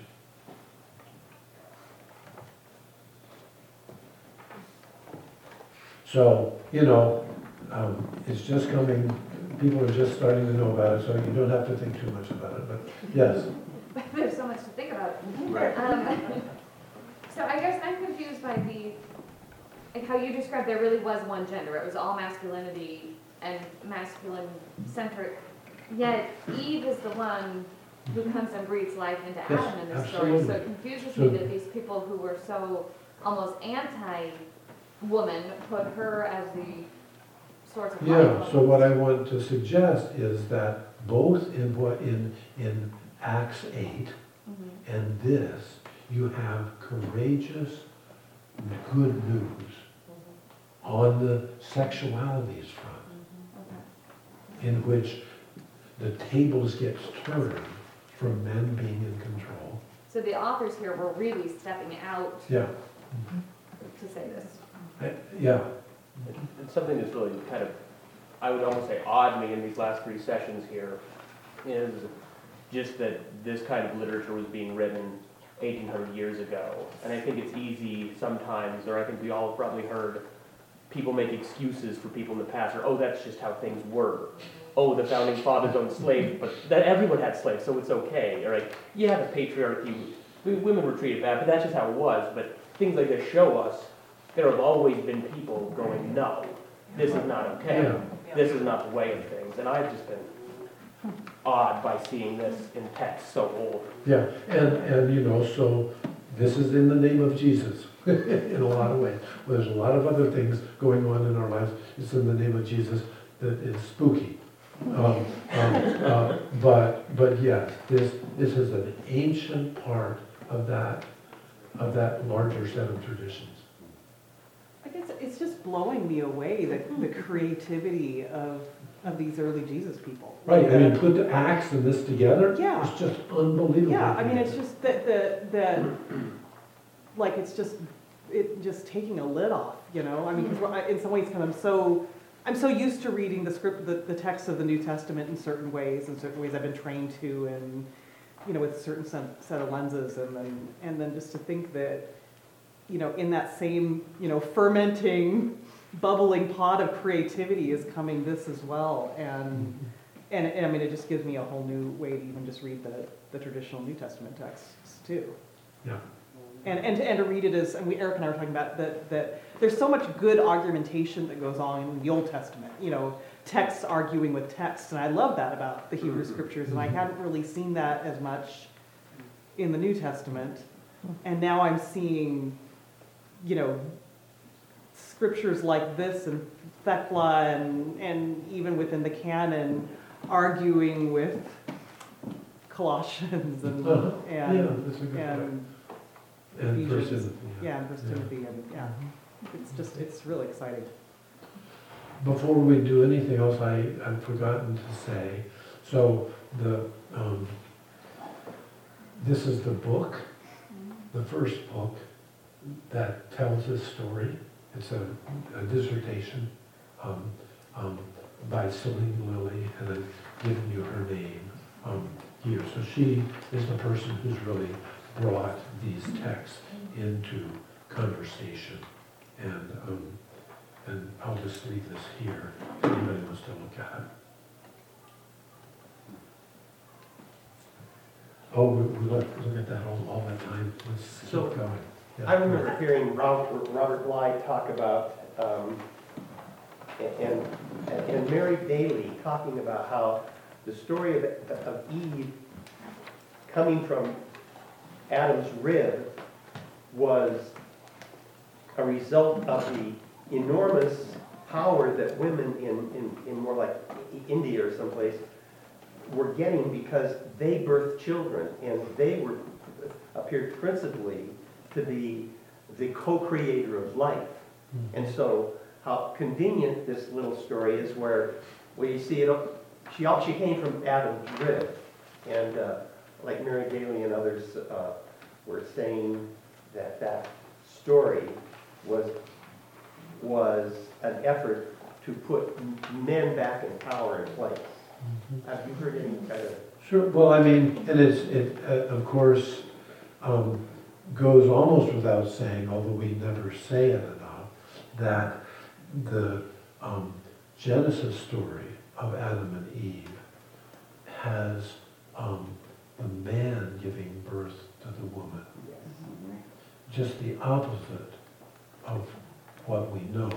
So, it's just coming, people are just starting to know about it, so you don't have to think too much about it, but yes. There's so much to think about. Right. So I guess I'm confused by like how you described there really was one gender. It was all masculinity and masculine centric. Yet Eve is the one who comes and breathes life into Yes, Adam in this absolutely. story. So it confuses me that these people who were so almost anti-woman put her as the source of life. Yeah, so what I want to suggest is that both in Acts 8 and this, you have courageous, good news on the sexualities front, in which the tables get turned from men being in control. So the authors here were really stepping out Yeah. to say this. Yeah. It's something that's really kind of, I would almost say, awed me in these last 3 sessions here, is just that this kind of literature was being written 1,800 years ago. And I think it's easy sometimes, or I think we all have probably heard people make excuses for people in the past, or, oh, that's just how things were. Oh, the founding fathers owned slaves, but that everyone had slaves, so it's okay. Or like, yeah, the patriarchy, women were treated bad, but that's just how it was. But things like this show us there have always been people going, no, this is not okay. Yeah. This is not the way of things. And I've just been awed by seeing this in text so old. Yeah, and so this is in the name of Jesus in a lot of ways. Well, there's a lot of other things going on in our lives. It's in the name of Jesus that is spooky. But yes, this is an ancient part of that larger set of traditions. I guess it's just blowing me away, the creativity of these early Jesus people. Right, I mean, put the Acts and this together, Yeah. it's just unbelievable. Yeah, I mean, it's just that like, it's just taking a lid off, I mean, 'cause in some ways, I'm so used to reading the text of the New Testament in certain ways I've been trained to, and, with a certain set of lenses, and then just to think that, in that same, fermenting, bubbling pot of creativity is coming this as well, and I mean, it just gives me a whole new way to even just read the traditional New Testament texts too. Yeah. And to read it as, and Eric and I were talking about that there's so much good argumentation that goes on in the Old Testament, texts arguing with texts, and I love that about the Hebrew Scriptures, and I hadn't really seen that as much in the New Testament, and now I'm seeing, scriptures like this and Thecla and even within the canon arguing with Colossians and yeah, that's a good point. And First Timothy. And First Timothy, and it's really exciting. Before we do anything else, I've forgotten to say, so this is the book, the first book that tells this story. It's a dissertation by Celine Lilly, and I've given you her name here. So she is the person who's really brought these texts into conversation. And I'll just leave this here if anybody wants to look at Oh, we look at that all that time. Let's keep So, going. Yeah. I remember hearing Robert Bly talk about, and Mary Daly talking about how the story of Eve coming from Adam's rib was a result of the enormous power that women in more like India or someplace were getting because they birthed children, and they appeared principally to be the co-creator of life. And so how convenient this little story is where you see it, she came from Adam's rib. And like Mary Daly and others were saying that story was an effort to put men back in power and place. Have you heard any kind of... Sure, well, I mean, and it of course, goes almost without saying, although we never say it enough, that the Genesis story of Adam and Eve has the man giving birth to the woman. Just the opposite of what we know.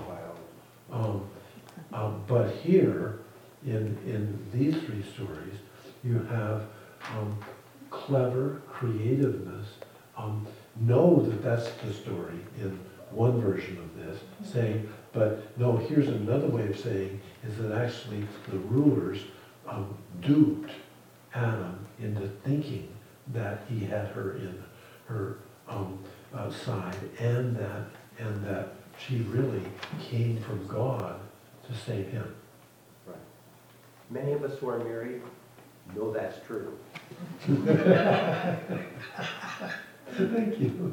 But here, in these three stories, you have clever creativeness. Know that that's the story in one version of this, saying, but no, here's another way of saying, is that actually the rulers duped Adam into thinking that he had her in her side, and that she really came from God to save him. Right. Many of us who are married know that's true. Thank you.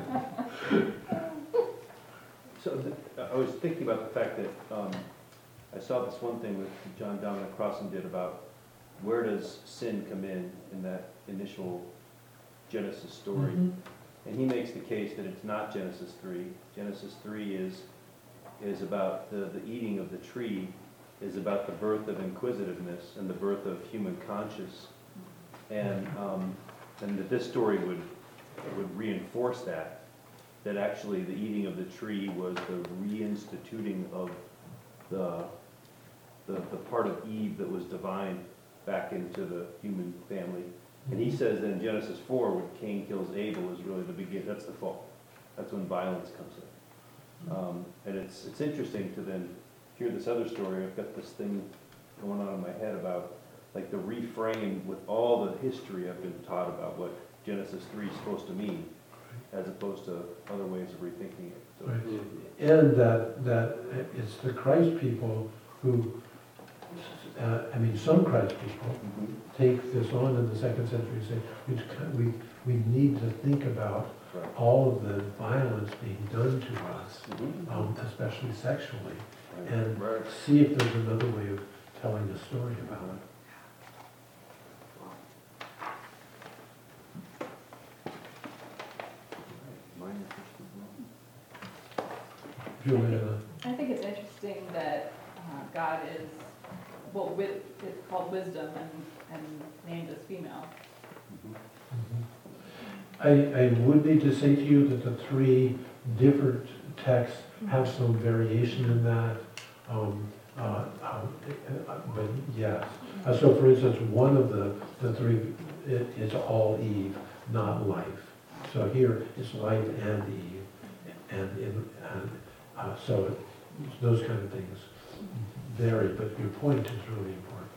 So I was thinking about the fact that I saw this one thing that John Dominic Crossan did about where does sin come in that initial Genesis story. And he makes the case that it's not Genesis 3. Genesis 3 is about the eating of the tree, is about the birth of inquisitiveness and the birth of human conscience. And that this story would reinforce that actually the eating of the tree was the reinstituting of the part of Eve that was divine back into the human family. And he says that in Genesis 4, when Cain kills Abel, is really the beginning. That's the fall. That's when violence comes in. And it's interesting to then hear this other story. I've got this thing going on in my head about like the reframe with all the history I've been taught about what Genesis 3 is supposed to mean, as opposed to other ways of rethinking it. So, right. And that it's the Christ people who, some Christ people take this on in the 2nd century and say, we need to think about all of the violence being done to us, especially sexually, and see if there's another way of telling a story about it. Juliana. I think it's interesting that God is, it's called wisdom and named as female. I would need to say to you that the three different texts have some variation in that, but yes. So for instance, one of the three, it's all Eve, not life. So here it's life and Eve, so those kind of things vary, but your point is really important.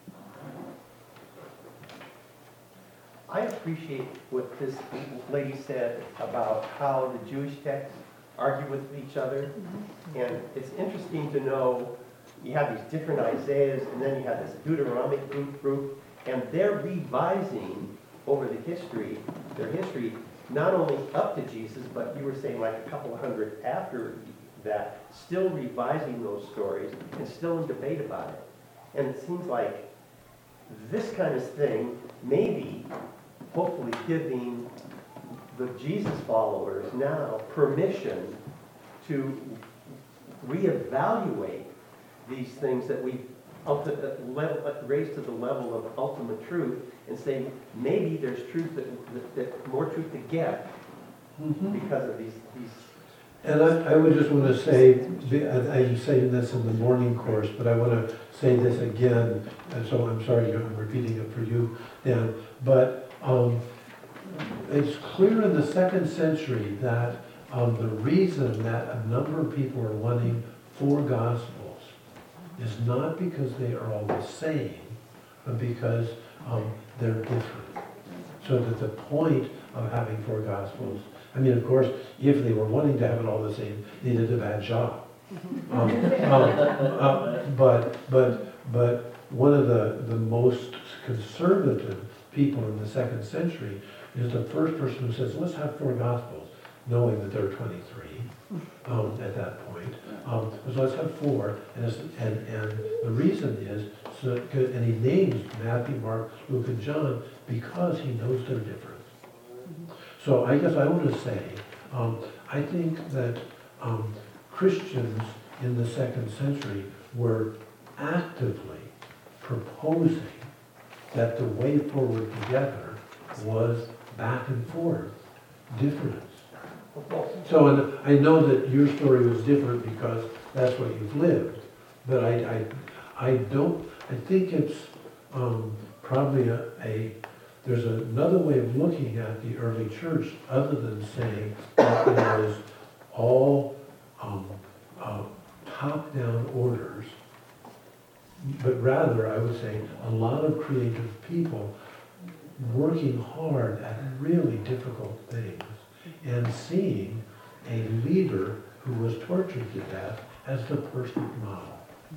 I appreciate what this lady said about how the Jewish texts argue with each other. And it's interesting to know you have these different Isaiahs, and then you have this Deuteronomic group, and they're revising over their history, not only up to Jesus, but you were saying like a couple hundred after that, still revising those stories and still in debate about it. And it seems like this kind of thing maybe hopefully giving the Jesus followers now permission to reevaluate these things that we've raised to the level of ultimate truth and say, maybe there's truth that more truth to get because of these. And I would just want to say, I'm saying this in the morning course, but I want to say this again, and so I'm sorry I'm repeating it for you, Dan, but it's clear in the 2nd century that the reason that a number of people are wanting 4 Gospels is not because they are all the same, but because they're different. So that the point of having 4 Gospels, I mean, of course, if they were wanting to have it all the same, they did a bad job. But one of the most conservative people in the 2nd century is the first person who says, let's have 4 Gospels, knowing that there are 23 at that point. So let's have 4, and the reason is, and he names Matthew, Mark, Luke, and John because he knows they're different. So I guess I want to say, I think that Christians in the 2nd century were actively proposing that the way forward together was back and forth, difference. So and I know that your story was different because that's what you've lived, but I think it's probably there's another way of looking at the early church other than saying that it was all top-down orders, but rather I would say a lot of creative people working hard at really difficult things and seeing a leader who was tortured to death as the perfect model.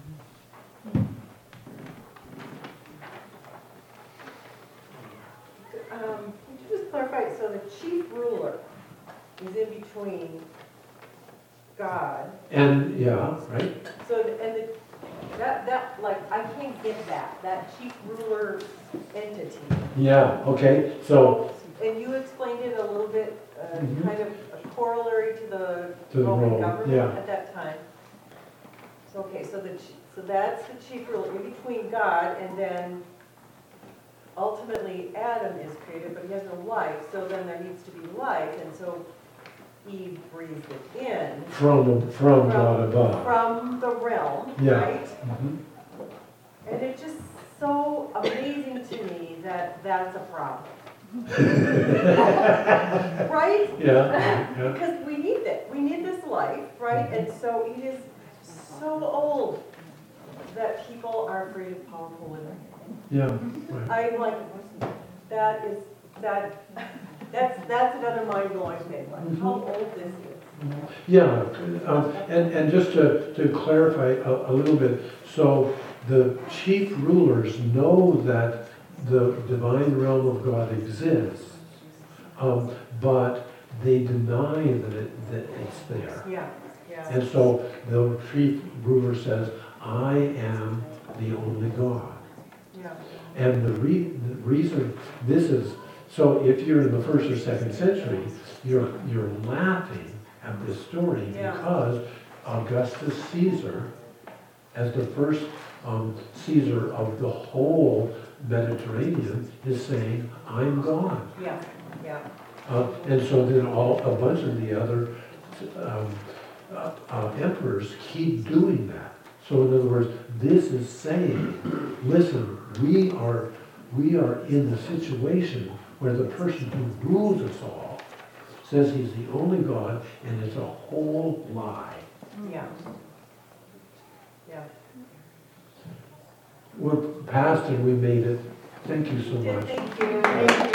Could you just clarify, so the chief ruler is in between God. And, yeah, right? So, and that, like, I can't get that chief ruler entity. Yeah, okay, so. And you explained it a little bit, kind of a corollary to the To the Roman Rome, government yeah. at that time. So, okay, so that's the chief ruler in between God, and then ultimately Adam is created, but he has no life, so then there needs to be life, and so Eve breathed it in. From God above. From the realm, Yeah. right? And it's just so amazing to me that that's a problem. Right? Yeah. Because we need it. We need this life, right? And so it is so old that people are afraid of powerful women. Yeah. Right. I'm like, that's another mind-blowing thing, like how old this is. Yeah, and just to clarify a little bit, so the chief rulers know that the divine realm of God exists, but they deny that it's there. Yeah, yeah. And so the chief ruler says, I am the only God. Yeah. And the reason this is, so if you're in the 1st or 2nd century, you're laughing at this story because Augustus Caesar, as the first Caesar of the whole Mediterranean, is saying, I'm God. Yeah, yeah. And so then a bunch of the other emperors keep doing that. So in other words, this is saying, listen, we are in the situation where the person who rules us all says he's the only God, and it's a whole lie. Yeah. Yeah. We're past and we made it. Thank you so much. Thank you.